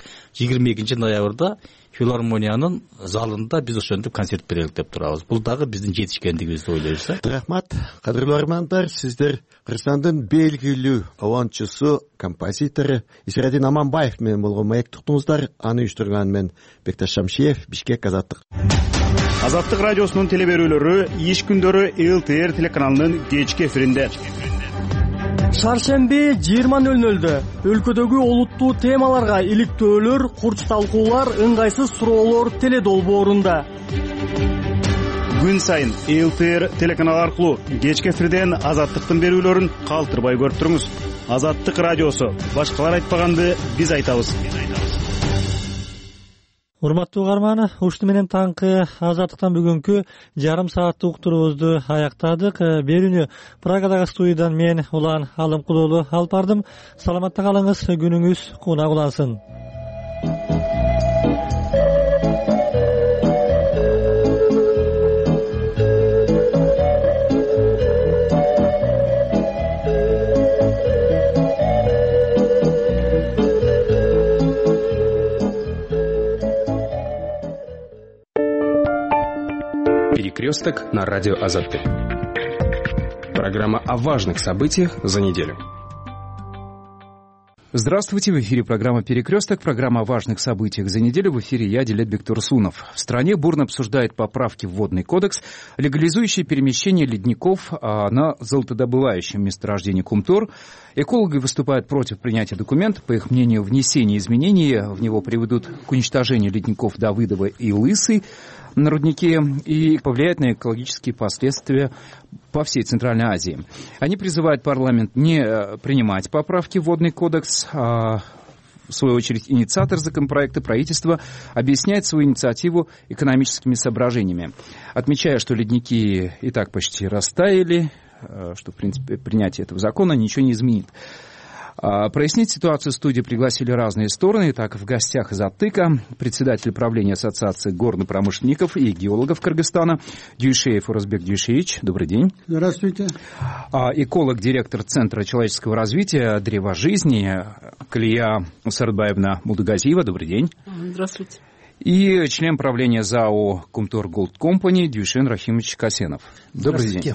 O: 22-ноябрда филармониянын залында биз ошентип концерт берелик деп турабыз. Бул дагы биздин жетишкендигибизди ойлойбуз.
N: Рахмат. Кадырлуу армандар, сиздер Кыргызстандын белгилүү обончусу, композитору Исерадин Аманбаев менен болгон маек туктуңуздар. Аны уюштурган мен Бекташ Шамшиев, Бишкек, Азаттык.
L: Азаттык радиосунун телеберүүлөрү иш күндөрү ЛТР телеканалынын кечки эфиринде.
P: Шаршемби 20:00 өлкөдөгү олуттуу темаларга иликтөөлөр, курч талкуулар, ыңгайсыз суроолор теле долбоорунда.
L: Күн сайын ЛТР телеканалы аркылуу кечки эфирден Азаттыктын берүүлөрүн калтырбай көрүп туруңуз. Азаттык радиосу. Башкалар айтпаганды биз айтабыз.
A: Урматтуу угарман, ушуну менен таңкы Азаттыктан бүгүнкү жарым сааттык уктуруубузду аяктадык. Берүүнү Прагадагы студиядан мен Улан Алымкул уулу алып бардым. Саламатта калыңыз, күнүңүз кунак улансын.
Q: Перекресток на радио Азаттык. Программа о важных событиях за неделю. Здравствуйте, в эфире программа «Перекресток», программа о важных событиях за неделю. В эфире я, Дилетбек Турсунов. В стране бурно обсуждают поправки в Водный кодекс, легализующие перемещение ледников на золотодобывающем месторождении Кумтор. Экологи выступают против принятия документа. По их мнению, внесение изменений в него приведут к уничтожению ледников Давыдова и Лысый на руднике и повлияет на экологические последствия по всей Центральной Азии. Они призывают парламент не принимать поправки в Водный кодекс. В свою очередь, инициатор законопроекта, правительство, объясняет свою инициативу экономическими соображениями, отмечая, что ледники и так почти растаяли, что, в принципе, принятие этого закона ничего не изменит. Прояснить ситуацию в студии пригласили разные стороны. Итак, в гостях из Аттыка председатель правления Ассоциации горнопромышленников и геологов Кыргызстана Дюйшеев Уразбек Дюйшевич. Добрый день.
R: Здравствуйте.
Q: Эколог, директор Центра человеческого развития «Древо жизни» Калия Усарбаевна Мулдагазиева. Добрый день.
R: Здравствуйте.
Q: И член правления ЗАО «Кумтор Голд Компани» Дюйшен Рахимович Касенов. Добрый день.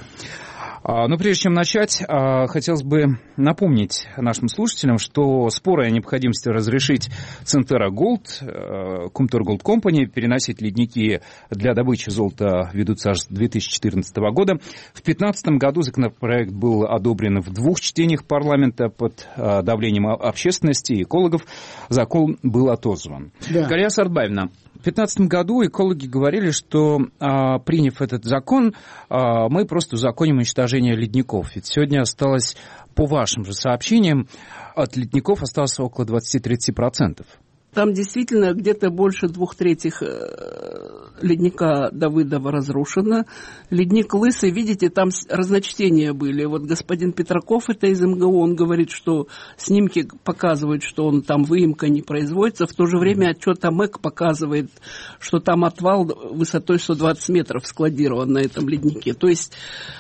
Q: Но прежде чем начать, хотелось бы напомнить нашим слушателям, что споры о необходимости разрешить Центера Голд, Кумтор Голд Компани, переносить ледники для добычи золота ведутся аж с 2014 года. В 2015 году законопроект был одобрен в 2 чтениях парламента под давлением общественности и экологов. Закон был отозван. Да. Галия Сарбаевна, в 2015 году экологи говорили, что, приняв этот закон, мы просто узаконим уничтожение ледников. Ведь сегодня осталось, по вашим же сообщениям, от ледников осталось около 20-30%.
R: Там действительно где-то больше 2/3 ледника Давыдова разрушено. Ледник Лысый, видите, там разночтения были. Вот господин Петраков, это из МГУ, он говорит, что снимки показывают, что он там выемка не производится. В то же время отчет АМЭК показывает, что там отвал высотой 120 метров складирован на этом леднике. То есть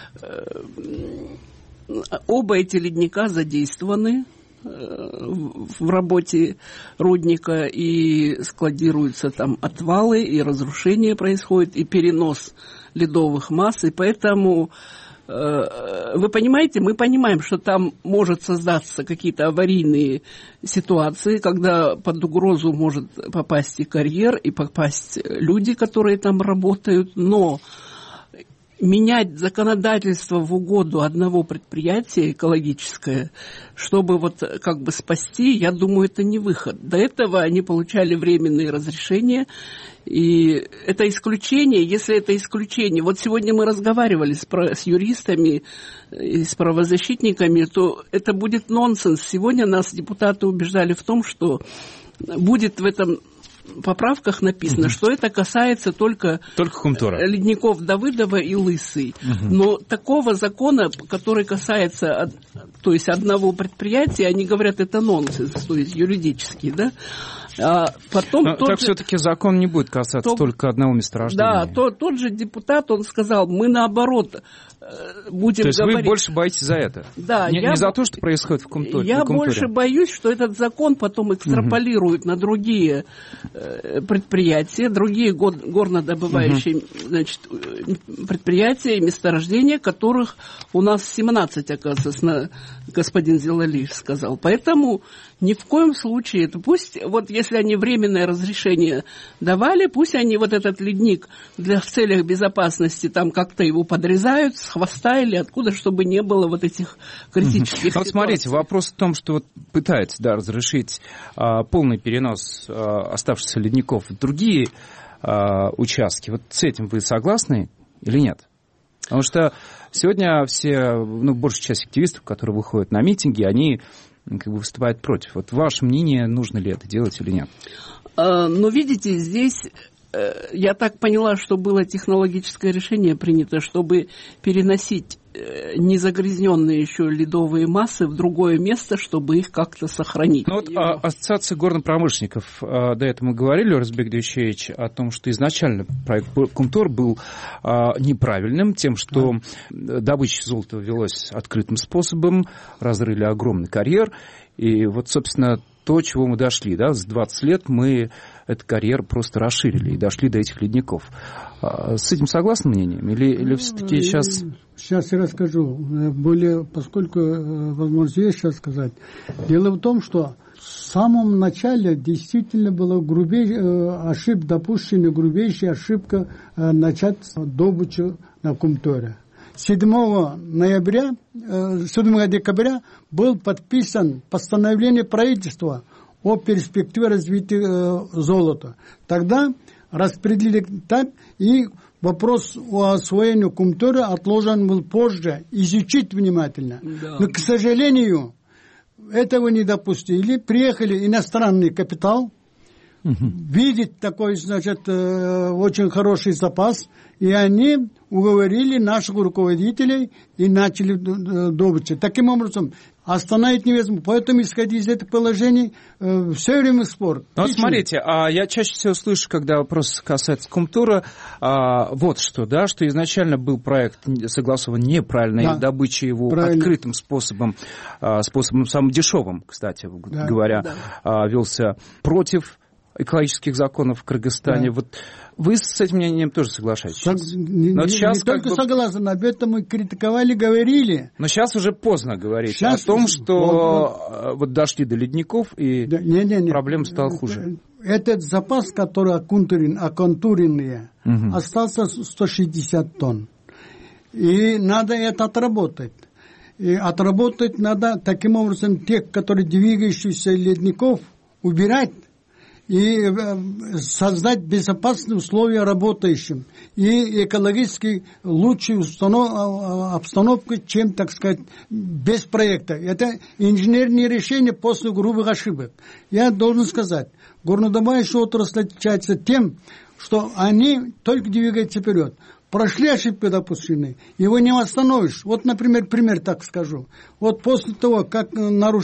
R: оба эти ледника задействованы в работе рудника, и складируются там отвалы, и разрушение происходит, и перенос ледовых масс, и поэтому, вы понимаете, мы понимаем, что там может создаться какие-то аварийные ситуации, когда под угрозу может попасть и карьер, и попасть люди, которые там работают, но менять законодательство в угоду одного предприятия экологическое, чтобы вот как бы спасти, я думаю, это не выход. До этого они получали временные разрешения, и это исключение, если это исключение. Вот сегодня мы разговаривали с юристами и с правозащитниками, то это будет нонсенс. Сегодня нас депутаты убеждали в том, что будет в этом поправках написано, что это касается только
Q: Кумтора,
R: ледников Давыдова и Лысый. Но такого закона, который касается, то есть одного предприятия, они говорят, это нонсенс, то есть юридический, да? А потом
Q: так все-таки закон не будет касаться только одного месторождения.
R: Да, тот же депутат, он сказал, мы наоборот будем говорить...
Q: То есть вы больше боитесь за это?
R: Да.
Q: Не за то, что происходит в Кумторе?
R: Я больше боюсь, что этот закон потом экстраполирует на другие предприятия, другие горнодобывающие предприятия и месторождения, которых у нас 17, оказывается, господин Зелалиев сказал. Поэтому ни в коем случае, это пусть, вот если они временное разрешение давали, пусть они вот этот ледник в целях безопасности там как-то его подрезают с хвоста или откуда, чтобы не было вот этих критических ситуаций.
Q: Вот смотрите, вопрос в том, что вот пытается разрешить полный перенос оставшихся ледников в другие участки. Вот с этим вы согласны или нет? Потому что сегодня большая часть активистов, которые выходят на митинги, они выступают против. Вот ваше мнение, нужно ли это делать или нет?
R: Но видите, здесь я так поняла, что было технологическое решение принято, чтобы переносить незагрязненные еще ледовые массы в другое место, чтобы их как-то сохранить.
Q: Ну, вот Ассоциация горнопромышленников, до этого мы говорили, Розбек Дюйшевич, о том, что изначально проект Кумтор был неправильным, тем, что добыча золота велась открытым способом, разрыли огромный карьер, и вот, собственно, то, чего мы дошли, да, за 20 лет мы этот карьер просто расширили и дошли до этих ледников. С этим согласны мнением? Или все-таки сейчас...
S: Сейчас я расскажу. Поскольку возможность есть сейчас сказать. Дело в том, что в самом начале действительно была допущена грубейшая ошибка начать добычу на Кумторе. 7 декабря был подписан постановление правительства о перспективе развития золота. Тогда распределили так, и вопрос о освоении Кумтора отложен был позже, изучить внимательно. Да. Но, к сожалению, этого не допустили. Приехали иностранный капитал, видеть такой, очень хороший запас, и они уговорили наших руководителей и начали добычу. Таким образом, остановить невозможно. Поэтому, исходя из этих положений, все время спор.
Q: Вот смотрите, я чаще всего слышу, когда вопрос касается Кумтора, вот что, да, что изначально был проект согласован неправильно, да, и добыча его открытым способом самым дешевым, кстати говоря, велся против экологических законов в Кыргызстане. Да. Вот вы с этим мнением тоже соглашаетесь?
S: Не только согласен, об этом мы критиковали, говорили.
Q: Но сейчас уже поздно говорить о том, что вот дошли до ледников, и проблема стала хуже.
S: Этот запас, который оконтуренный, остался 160 тонн. И надо это отработать. И отработать надо таким образом тех, которые двигающихся ледников, убирать и создать безопасные условия работающим и экологически лучшую обстановку, чем, так сказать, без проекта. Это инженерные решения после грубых ошибок. Я должен сказать, горнодобывающая отрасль отличается тем, что они только двигаются вперед. Прошли ошибки допущенные, его не восстановишь. Вот, например, пример так скажу. Вот после того, как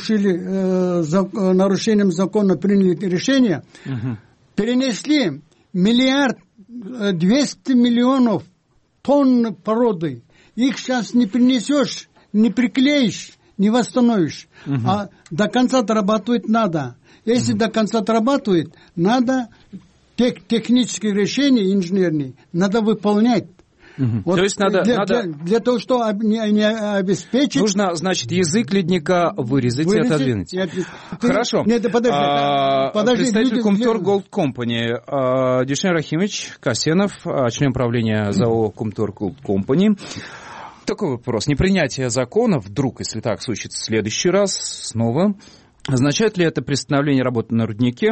S: нарушением закона приняли решение, перенесли 1 200 000 000 тонн породы. Их сейчас не принесешь, не приклеишь, не восстановишь. А до конца дорабатывать надо. Если до конца дорабатывать, надо технические решения инженерные надо выполнять.
Q: Вот то есть надо
S: для того, чтобы не обеспечить...
Q: Нужно, значит, язык ледника вырезать и отодвинуть. Хорошо. Представитель Кумтор Голд Компани Дюшен Рахимович Касенов, член правления ЗАО Кумтор Голд Компани. Такой вопрос. Непринятие закона вдруг, если так случится в следующий раз, снова, означает ли это приостановление работы на руднике?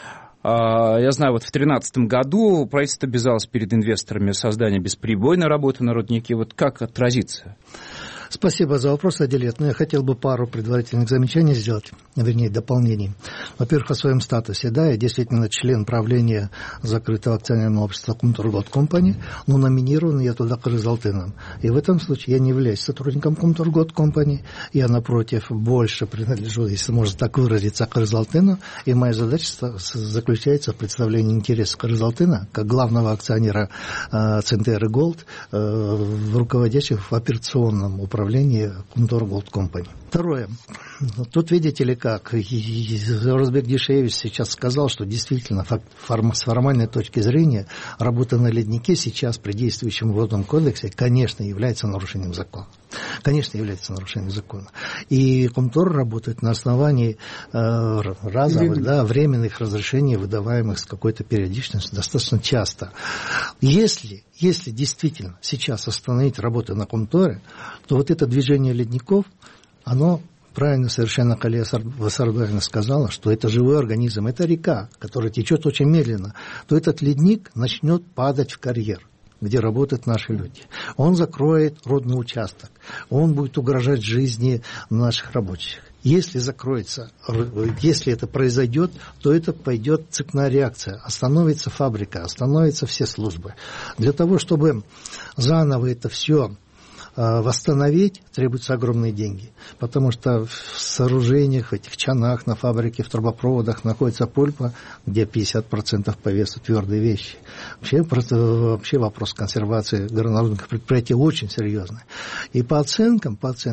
Q: Я знаю, вот в 2013 году правительство обязалось перед инвесторами создание бесперебойной работы на руднике. Вот как отразится?
T: Спасибо за вопрос, Адилет. Но я хотел бы пару предварительных замечаний сделать, вернее, дополнений. Во-первых, о своем статусе. Да, я действительно член правления закрытого акционерного общества Кумтор Голд Компани, но номинирован я туда Кыргызалтыном. И в этом случае я не являюсь сотрудником Кумтор Голд Компани. Я, напротив, больше принадлежу, если можно так выразиться, Кыргызалтыну. И моя задача заключается в представлении интересов Кыргызалтына, как главного акционера Центеры Голд, руководящих в операционном управлении Кумтор Голд Компани. Второе. Тут видите ли как, Розбек Дюйшевич сейчас сказал, что действительно с формальной точки зрения работа на леднике сейчас при действующем водном кодексе, конечно, является нарушением закона. конечно, является нарушением закона. И Комтор работает на основании разовых, временных разрешений, выдаваемых с какой-то периодичностью, достаточно часто. Если действительно сейчас остановить работу на Комторе, то вот это движение ледников, оно... Правильно совершенно Калия Сардуевна сказала, что это живой организм, это река, которая течет очень медленно, то этот ледник начнет падать в карьер, где работают наши люди. Он закроет родный участок, он будет угрожать жизни наших рабочих. Если закроется, если это произойдет, то это пойдет цепная реакция, остановится фабрика, остановятся все службы. Для того, чтобы заново это все восстановить, требуются огромные деньги, потому что в сооружениях, в этих чанах, на фабрике, в трубопроводах находится пульпа, где 50% по весу твердые вещи. Вообще вопрос консервации горнорудных предприятий очень серьезный. И по оценкам,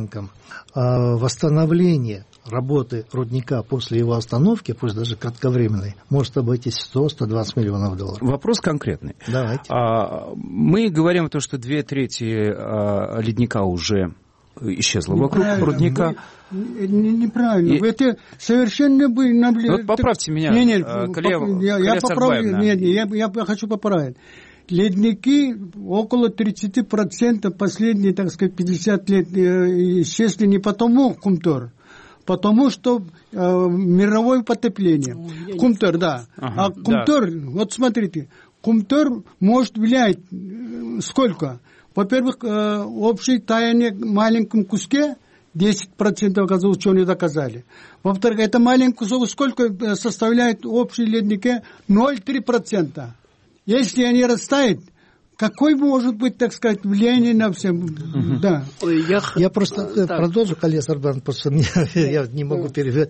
T: восстановление работы рудника после его остановки, пусть даже кратковременной, может обойтись 100-120 миллионов долларов.
Q: Вопрос конкретный.
T: Давайте.
Q: Мы говорим о том, что 2/3 ледника уже исчезло вокруг рудника.
S: Неправильно. Это совершенно бы...
Q: Вот поправьте меня,
S: я поправлю. Я хочу поправить. Ледники около 30% последние, так сказать, 50 лет исчезли не потому, Комтор, потому что мировое потепление. Комтор, да. А Комтор, вот смотрите, Комтор может влиять сколько? Во-первых, общее таяние в маленьком куске 10%, ученые доказали. Во-вторых, это маленький кусок сколько составляет общие ледники? 0,3%. Если они растают, какое может быть, так сказать, влияние на все? Да.
T: Я просто продолжу, Калия Сардуевна, просто я не могу перевести.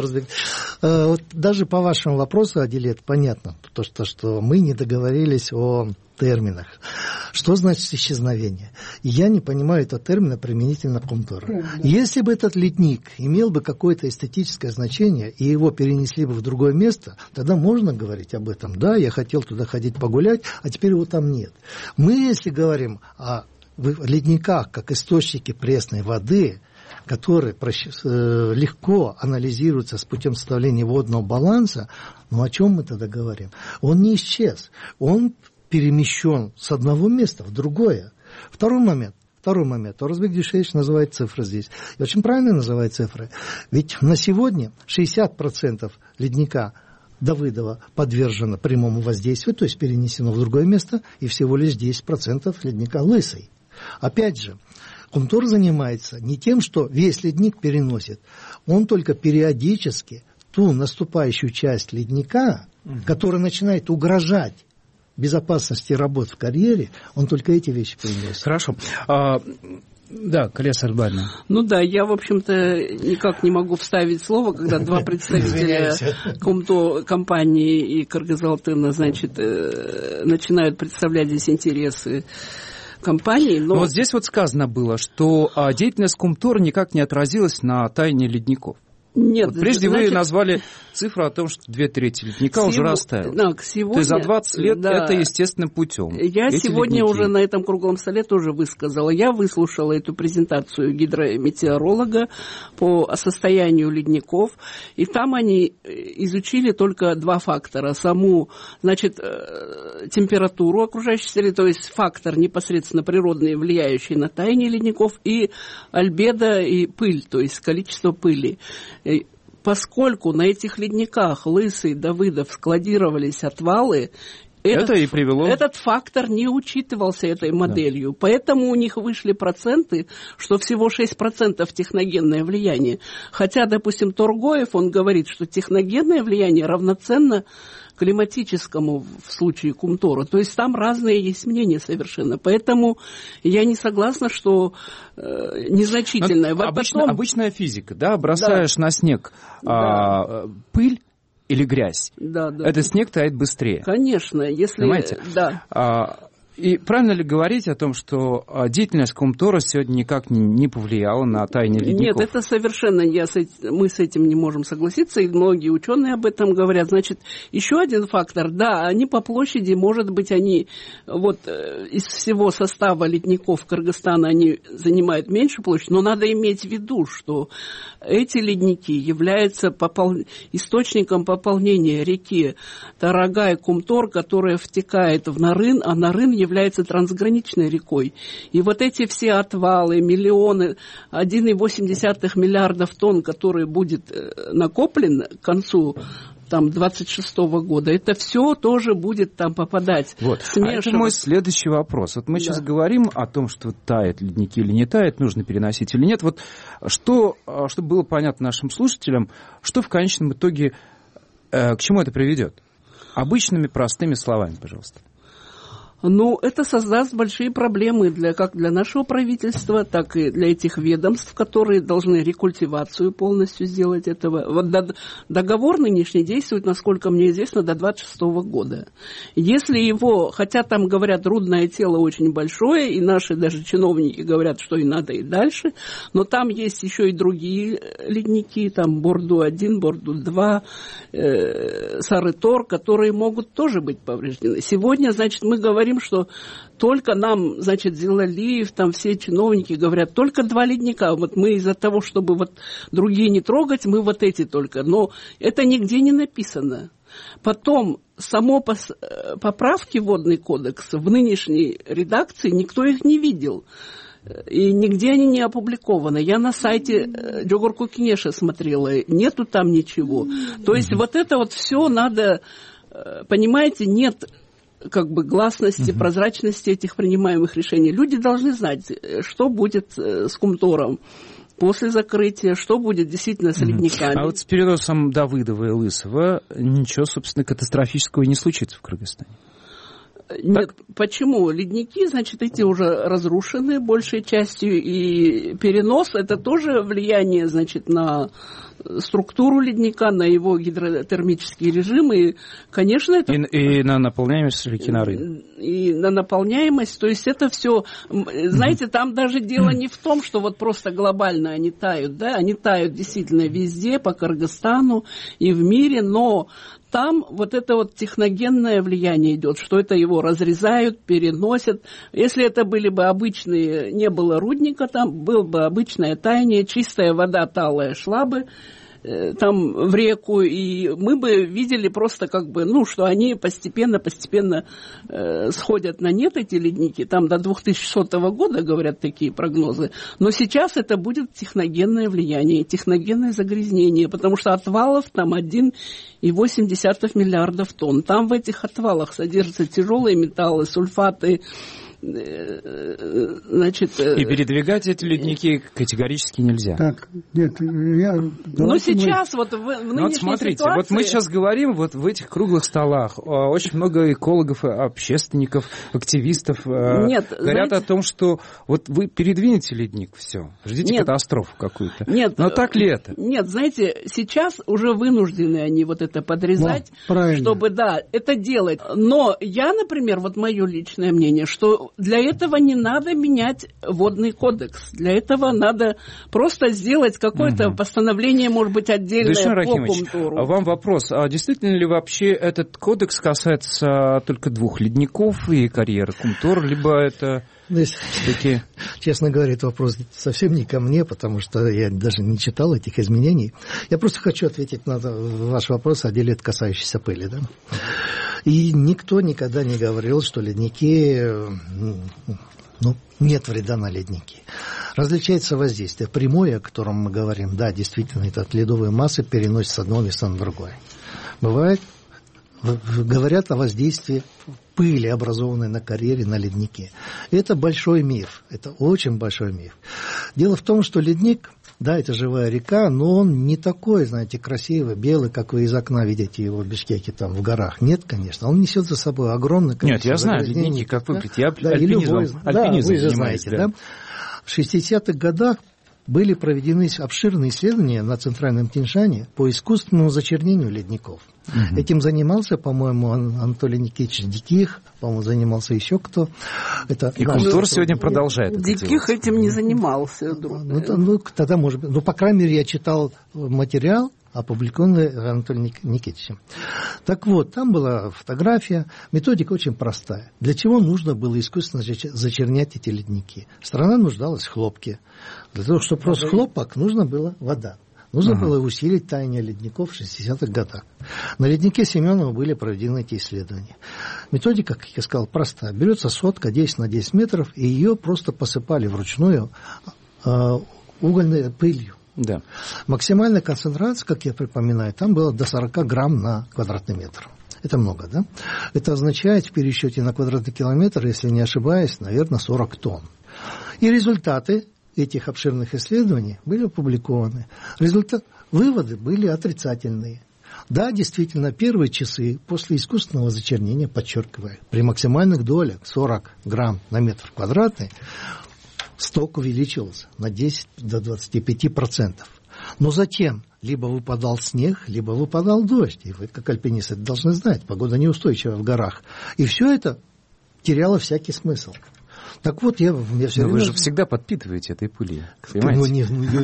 T: Вот даже по вашему вопросу, Адилет, понятно, что мы не договорились о терминах. Что значит исчезновение? Я не понимаю этого термина применительно к Комтору. Если бы этот ледник имел бы какое-то эстетическое значение, и его перенесли бы в другое место, тогда можно говорить об этом. Да, я хотел туда ходить погулять, а теперь его там нет. Мы, если говорим о ледниках как источнике пресной воды, которые легко анализируются с путем составления водного баланса, ну о чем мы тогда говорим? Он не исчез, он перемещен с одного места в другое. Второй момент. Оразбек Дюшевич называет цифры здесь. И очень правильно называет цифры. Ведь на сегодня 60% ледника Давыдова подвержено прямому воздействию, то есть перенесено в другое место, и всего лишь 10% ледника Лысый. Опять же, Комтор занимается не тем, что весь ледник переносит, он только периодически ту наступающую часть ледника, которая начинает угрожать безопасности работ в карьере, он только эти вещи переносит.
Q: Хорошо. Да, Калия Сардуевна.
R: Ну да, я, в общем-то, никак не могу вставить слово, когда два представителя компании и Кыргыз-Алтына, значит, начинают представлять здесь интересы компании. Но
Q: вот здесь вот сказано было, что деятельность Комтора никак не отразилась на таянии ледников.
R: Нет,
Q: вот прежде вы назвали цифру о том, что 2/3 ледника уже растаял.
R: Да, сегодня,
Q: то есть за 20 лет это естественным путем.
R: Я сегодня уже на этом круглом столе тоже высказала. Я выслушала эту презентацию гидрометеоролога по состоянию ледников, и там они изучили только два фактора. Саму, значит, температуру окружающей среды, то есть фактор непосредственно природный, влияющий на таяние ледников, и альбедо и пыль, то есть количество пыли. Поскольку на этих ледниках Лысый, Давыдов складировались отвалы,
Q: это и привело...
R: этот фактор не учитывался этой моделью. Да. Поэтому у них вышли проценты, что всего 6% техногенное влияние. Хотя, допустим, Торгоев, он говорит, что техногенное влияние равноценно климатическому в случае Комтора. То есть там разные есть мнения совершенно. Поэтому я не согласна, что незначительное.
Q: Обычная физика, да? Бросаешь на снег пыль или грязь, этот снег тает быстрее.
R: Конечно, если...
Q: Понимаете?
R: Да.
Q: И правильно ли говорить о том, что деятельность Комтора сегодня никак не повлияла на таяние ледников?
R: Нет, это совершенно мы с этим не можем согласиться, и многие ученые об этом говорят. Значит, еще один фактор, да, они по площади, может быть, они вот из всего состава ледников Кыргызстана они занимают меньшую площадь, но надо иметь в виду, что эти ледники являются источником пополнения реки Тарагай, Кумтор, которая втекает в Нарын, а Нарын является трансграничной рекой. И вот эти все отвалы, миллионы, 1,8 миллиардов тонн, которые будет накоплен к концу 26 года, это все тоже будет там попадать.
Q: Вот. А это мой следующий вопрос. Вот мы сейчас говорим о том, что тают ледники или не тают, нужно переносить или нет. Вот что, чтобы было понятно нашим слушателям, что в конечном итоге, к чему это приведет? Обычными простыми словами, пожалуйста.
R: Ну, это создаст большие проблемы как для нашего правительства, так и для этих ведомств, которые должны рекультивацию полностью сделать этого. Вот договор нынешний действует, насколько мне известно, до 26 года. Если его, хотя там, говорят, рудное тело очень большое, и наши даже чиновники говорят, что и надо и дальше, но там есть еще и другие ледники, там Борду-1, Борду-2, Сары-Тор, которые могут тоже быть повреждены. Сегодня, значит, мы говорим, что только нам, значит, Зилалиев, там все чиновники говорят, только 2 ледника. Вот мы из-за того, чтобы вот другие не трогать, мы вот эти только. Но это нигде не написано. Потом, поправки в Водный кодекс в нынешней редакции, никто их не видел. И нигде они не опубликованы. Я на сайте Джогорку Кинеша смотрела, нету там ничего. То есть вот это вот все надо, понимаете, нет как бы гласности, прозрачности этих принимаемых решений. Люди должны знать, что будет с Кумтором после закрытия, что будет действительно с ледниками.
Q: А вот с переносом Давыдова и Лысого ничего, собственно, катастрофического не случится в Кыргызстане?
R: Нет, почему? Ледники, значит, эти уже разрушены большей частью, и перенос, это тоже влияние, значит, на структуру ледника, на его гидротермический режим, и, конечно, это...
Q: И на наполняемость реки Нарын.
R: И на наполняемость, то есть это все, знаете, там даже дело не в том, что вот просто глобально они тают, да, они тают действительно везде, по Кыргызстану и в мире, но там вот это вот техногенное влияние идет, что это его разрезают, переносят. Если это были бы обычные, не было рудника, там было бы обычное таяние, чистая вода талая шла бы там в реку, и мы бы видели просто как бы, ну, что они постепенно сходят на нет, эти ледники, там до 2100 года, говорят такие прогнозы, но сейчас это будет техногенное влияние, техногенное загрязнение, потому что отвалов там 1,8 миллиардов тонн, там в этих отвалах содержатся тяжелые металлы, сульфаты, значит...
Q: И передвигать эти ледники категорически нельзя.
S: Так, нет,
R: но сейчас вот в нынешней
Q: вот смотрите,
R: ситуации...
Q: Вот мы сейчас говорим вот в этих круглых столах, очень много экологов, общественников, активистов говорят о том, что вот вы передвинете ледник, все, ждите катастрофу какую-то.
R: Нет.
Q: Но так ли это?
R: Нет, знаете, сейчас уже вынуждены они вот это подрезать, чтобы, это делать. Но я, например, вот мое личное мнение, что для этого не надо менять Водный кодекс. Для этого надо просто сделать какое-то постановление, может быть, отдельное по Кумтору.
Q: Вам вопрос. А действительно ли вообще этот кодекс касается только 2 ледников и карьеры Кумтор, либо это...
T: Честно говоря, этот вопрос совсем не ко мне, потому что я даже не читал этих изменений. Я просто хочу ответить на ваш вопрос о деле, касающийся пыли. Да? И никто никогда не говорил, что ледники... нет вреда на ледники. Различается воздействие. Прямое, о котором мы говорим, да, действительно, это от ледовой массы переносит с одного места на другое. Бывает, говорят о воздействии пыли, образованной на карьере, на леднике. Это большой миф, это очень большой миф. Дело в том, что ледник, да, это живая река, но он не такой, знаете, красивый, белый, как вы из окна видите его в Бишкеке, там, в горах. Нет, конечно, он несет за собой огромное количество...
Q: Нет, я знаю, ледники, как вы говорите, я альпинизмом
T: вы же знаете, да? В 60-х годах были проведены обширные исследования на Центральном Тяньшане по искусственному зачернению ледников. Этим занимался, по-моему, Анатолий Никитич Диких, по-моему, занимался еще кто.
Q: И Кумтур сегодня продолжает.
R: Диких этим не занимался.
T: Тогда, может быть, по крайней мере, я читал материал, опубликованный Анатолием Никитичем. Так вот, там была фотография, методика очень простая. Для чего нужно было искусственно зачернять эти ледники? Страна нуждалась в хлопке. Для того, чтобы рос хлопок, нужна была вода. Нужно было усилить таяние ледников в 60-х годах. На леднике Семенова были проведены эти исследования. Методика, как я сказал, простая. Берется сотка 10 на 10 метров, и ее просто посыпали вручную угольной пылью.
Q: Да.
T: Максимальная концентрация, как я припоминаю, там было до 40 грамм на квадратный метр. Это много, да? Это означает в пересчете на квадратный километр, если не ошибаюсь, наверное, 40 тонн. И результаты этих обширных исследований были опубликованы. Выводы были отрицательные. Да, действительно, первые часы после искусственного зачернения, подчеркиваю, при максимальных долях 40 грамм на метр квадратный, сток увеличился на 10 до 25%. Но затем либо выпадал снег, либо выпадал дождь. И вы, как альпинисты, должны знать, погода неустойчивая в горах. И все это теряло всякий смысл. Так вот, я все время...
Q: Вы же всегда подпитываете этой пылью, понимаете?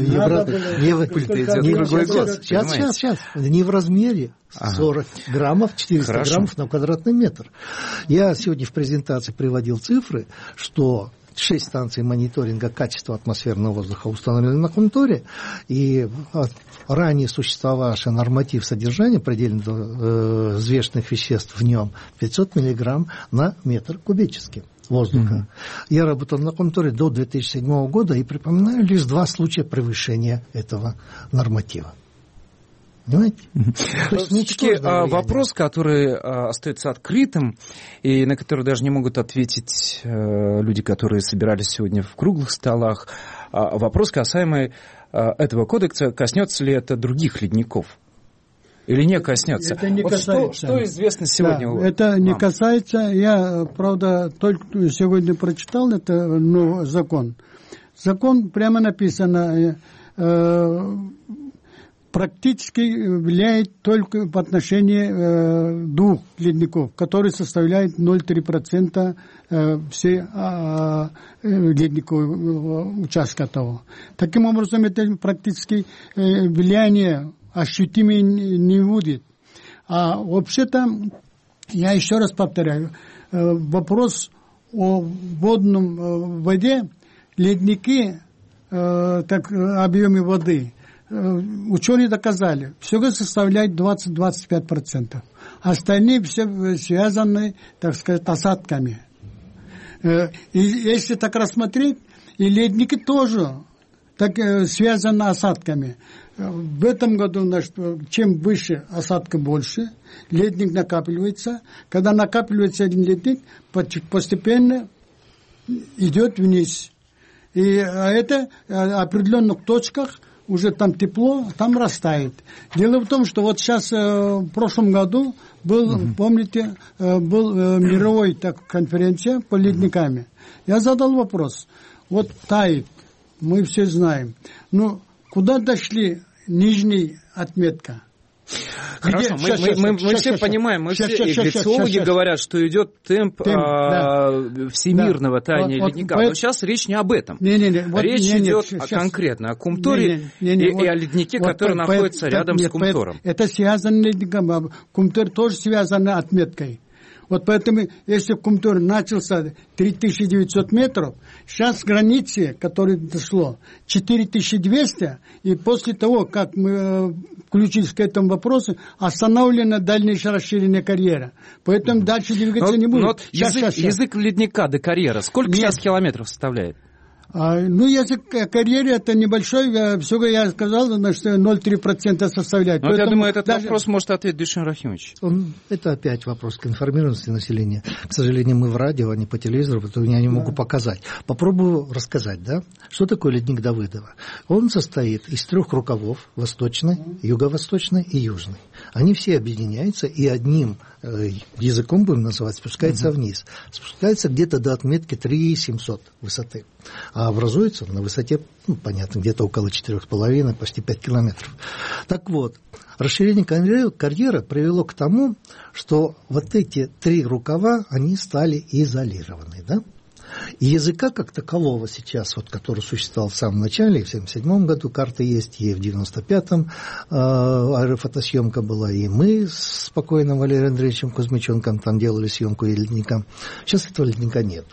T: Сейчас. Не в размере 40 граммов, 400 граммов на квадратный метр. Я сегодня в презентации приводил цифры, что 6 станций мониторинга качества атмосферного воздуха установлены на Кумтуре, и ранее существовавший норматив содержания предельно взвешенных веществ в нем 500 миллиграмм на метр кубический воздуха. Я работал на Кумтуре до 2007 года и припоминаю лишь 2 случая превышения этого норматива. Понимаете?
Q: Все-таки вопрос, который остается открытым, и на который даже не могут ответить люди, которые собирались сегодня в круглых столах, вопрос, касаемый этого кодекса, коснется ли это других ледников? Или не коснется?
S: Это не касается.
Q: Что известно сегодня?
S: Да, это не касается. Я, правда, только сегодня прочитал это закон. Закон прямо написано, практически влияет только по отношению 2 ледников, которые составляют 0,3% все ледникового участка того. Таким образом, это практически влияние ощутимый не будет. А вообще-то, я еще раз повторяю, вопрос о воде, ледники, объеме воды, ученые доказали, всего составляет 20-25%. Остальные все связаны, так сказать, осадками. И если так рассмотреть, и ледники тоже так связаны осадками. В этом году, значит, чем выше осадка больше, ледник накапливается. Когда накапливается один ледник, постепенно идет вниз. И это в определенных точках уже там тепло, там растает. Дело в том, что вот сейчас в прошлом году был, помните, был мировой конференция по ледникам. Я задал вопрос. Вот тает, мы все знаем. Но куда дошли нижняя отметка?
Q: Хорошо, мы все понимаем, мы все геологи говорят, что идет темп всемирного таяния ледника. Но сейчас речь не об этом. Речь идет конкретно о Кумтуре и о леднике, который находится рядом с Кумтуром.
S: Это связано с ледником. Кумтур тоже связан отметкой. Вот поэтому, если Кумтур начался 3900 метров, сейчас границы, которые дошло, 4200, и после того, как мы включились к этому вопросу, остановлено дальнейшее расширение карьера. Поэтому дальше двигаться не будет.
Q: Язык ледника до карьера сколько сейчас километров составляет?
S: Язык карьеры это небольшой, все, я сказал, значит, 0,3% составляет.
Q: Но я думаю, этот вопрос может ответить Душан Рахимович.
T: Это опять вопрос к информированности населения. К сожалению, мы в радио, а не по телевизору, поэтому я не могу показать. Попробую рассказать, да? Что такое ледник Давыдова? Он состоит из 3 рукавов: восточный, юго-восточный и южный. Они все объединяются и одним языком будем называть, спускается вниз. Спускается где-то до отметки 3700 высоты. А образуется на высоте, понятно, где-то около 4,5, почти 5 километров. Так вот, расширение карьера привело к тому, что вот эти 3 рукава, они стали изолированы, да? И языка как такового сейчас, вот, который существовал в самом начале, в 1977 году карта есть, и в 1995 аэрофотосъемка была, и мы с покойным Валерием Андреевичем Кузьмиченком там делали съемку ледника. Сейчас этого ледника нет.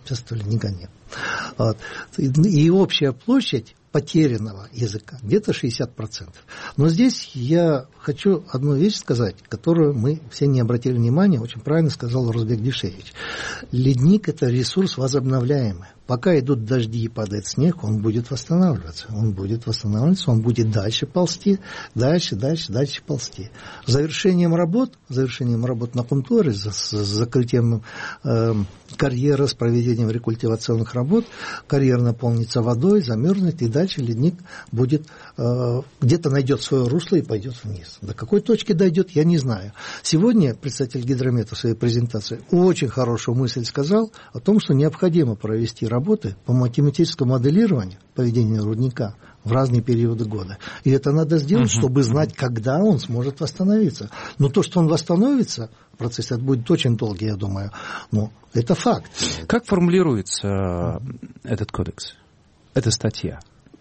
T: Вот. И общая площадь потерянного языка где-то 60%. Но здесь я хочу одну вещь сказать, которую мы все не обратили внимания, очень правильно сказал Розбек Дюшевич. Ледник – это ресурс возобновляемый. Пока идут дожди и падает снег, он будет восстанавливаться. Он будет дальше ползти, дальше ползти. Завершением работ на Кумторе, с закрытием карьера, с проведением рекультивационных работ, карьер наполнится водой, замерзнет, и дальше ледник будет где-то найдет свое русло и пойдет вниз. До какой точки дойдет, я не знаю. Сегодня представитель Гидромета в своей презентации очень хорошую мысль сказал о том, что необходимо провести работы по математическому моделированию поведения рудника в разные периоды года. И это надо сделать, чтобы знать, когда он сможет восстановиться. Но то, что он восстановится, процесс это будет очень долгий, я думаю. Но это факт.
Q: Как формулируется этот кодекс, эта статья?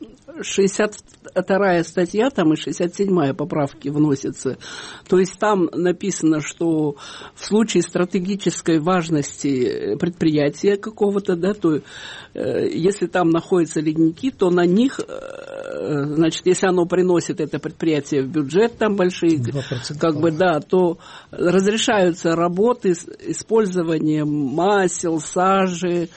R: 62-я статья, там и 67-я поправки вносятся. То есть там написано, что в случае стратегической важности предприятия какого-то, да, то если там находятся ледники, то на них, значит, если оно приносит это предприятие в бюджет, там большие, как бы, да, то разрешаются работы с использованием масел, сажи,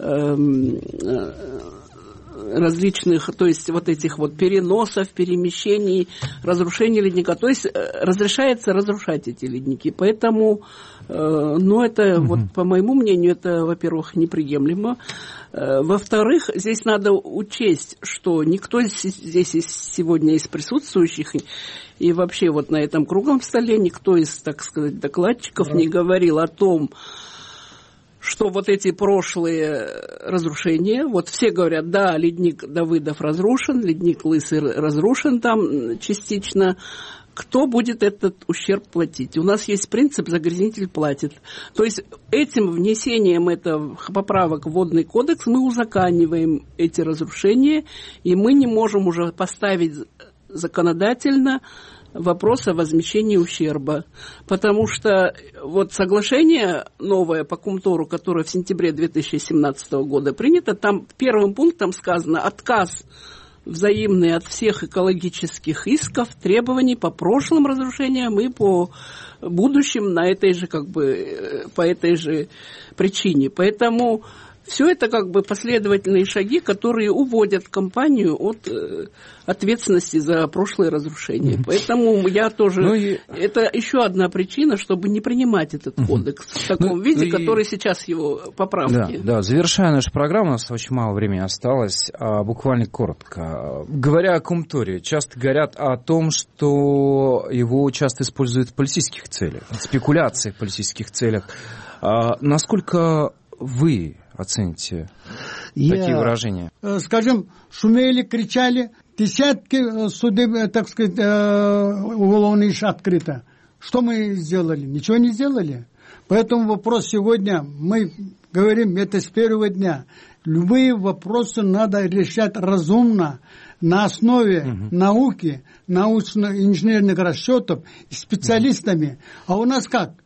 R: различных, то есть вот этих вот переносов, перемещений, разрушений ледника. То есть разрешается разрушать эти ледники. Поэтому, это, вот, по моему мнению, это, во-первых, неприемлемо. Во-вторых, здесь надо учесть, что никто здесь сегодня из присутствующих и вообще вот на этом круглом столе никто из, так сказать, докладчиков не говорил о том, что вот эти прошлые разрушения, вот все говорят, да, ледник Давыдов разрушен, ледник Лысый разрушен там частично. Кто будет этот ущерб платить? У нас есть принцип «загрязнитель платит». То есть этим внесением этих поправок в Водный кодекс мы узакониваем эти разрушения, и мы не можем уже поставить законодательно вопрос о возмещении ущерба. Потому что вот соглашение новое по Кумтору, которое в сентябре 2017 года принято, там первым пунктом сказано отказ взаимный от всех экологических исков, требований по прошлым разрушениям и по будущим на этой же, как бы, по этой же причине. Поэтому все это как бы последовательные шаги, которые уводят компанию от ответственности за прошлые разрушения. Поэтому я тоже... Это еще одна причина, чтобы не принимать этот кодекс в таком виде, который сейчас его поправки.
Q: Да, завершая нашу программу, у нас очень мало времени осталось. Буквально коротко. Говоря о Кумторе, часто говорят о том, что его часто используют в политических целях, в спекуляциях в политических целях. Насколько вы оцените такие выражения?
S: Скажем, шумели, кричали, десятки так сказать, уголовных иш открыто. Что мы сделали? Ничего не сделали. Поэтому вопрос сегодня, мы говорим, это с первого дня. Любые вопросы надо решать разумно, на основе науки, научно-инженерных расчетов, специалистами. А у нас как?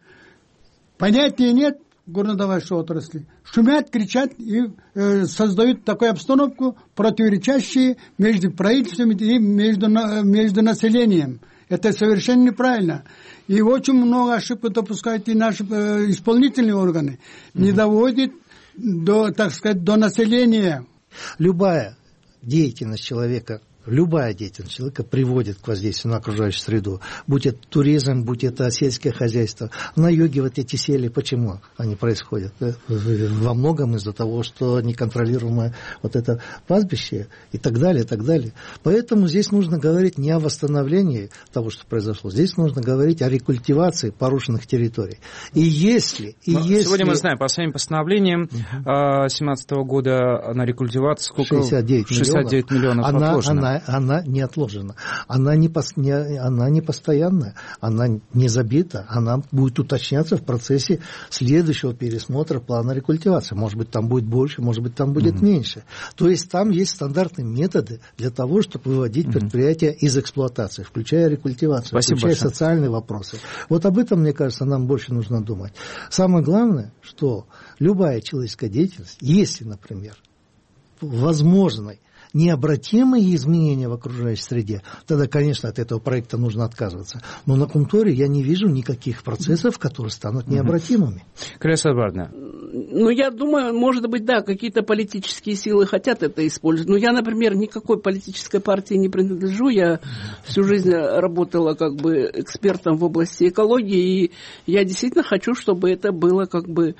S: Понятия нет горнодобывающей отрасли. Шумят, кричат и создают такую обстановку, противоречащие между правительством и между населением. Это совершенно неправильно. И очень много ошибок допускают и наши исполнительные органы. Не доводят до, так сказать, до населения.
T: Любая деятельность человека любая деятельность человека приводит к воздействию на окружающую среду. Будь это туризм, будь это сельское хозяйство. На юге вот эти сели, почему они происходят? Во многом из-за того, что неконтролируемое вот это пастбище и так далее, и так далее. Поэтому здесь нужно говорить не о восстановлении того, что произошло. Здесь нужно говорить о рекультивации порушенных территорий. И если...
Q: Сегодня мы знаем, по своим постановлениям 2017 года на рекультивацию сколько? 69 миллионов отложено.
T: Она не отложена. Она не постоянная. Она не забита. Она будет уточняться в процессе следующего пересмотра плана рекультивации. Может быть, там будет больше, может быть, там будет меньше. То есть там есть стандартные методы для того, чтобы выводить предприятия из эксплуатации, включая рекультивацию, включая социальные вопросы. Вот об этом, мне кажется, нам больше нужно думать. Самое главное, что любая человеческая деятельность, если, например, возможны необратимые изменения в окружающей среде, тогда, конечно, от этого проекта нужно отказываться. Но на Кумторе я не вижу никаких процессов, которые станут необратимыми.
Q: Красава Бардна.
R: Ну, я думаю, может быть, да, какие-то политические силы хотят это использовать. Но я, например, никакой политической партии не принадлежу. Я всю жизнь работала как бы экспертом в области экологии. И я действительно хочу, чтобы это было как бы...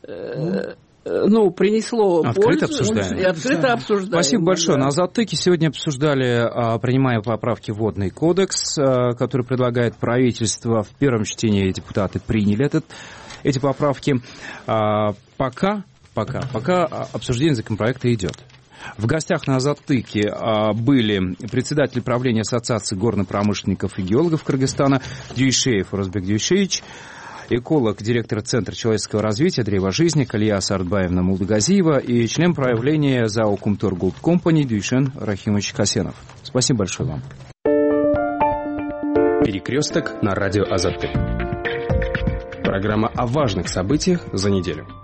R: принесло
Q: открыто
R: пользу.
Q: Обсуждаем.
R: И открыто обсуждаем.
Q: Спасибо большое. На Затыке сегодня обсуждали, принимая поправки в Водный кодекс, который предлагает правительство. В первом чтении депутаты приняли эти поправки. Пока обсуждение законопроекта идет. В гостях на Затыке были председатель правления Ассоциации горно-промышленников и геологов Кыргызстана Дюйшеев Розбек Дюйшевич, эколог, директор Центра человеческого развития «Древо жизни» Калия Сартбаевна Мулдагазиева и член правления ЗАО «Кумтор Голд Компани» Дюйшен Рахимович Касенов. Спасибо большое вам.
U: Перекресток на радио Азатык. Программа о важных событиях за неделю.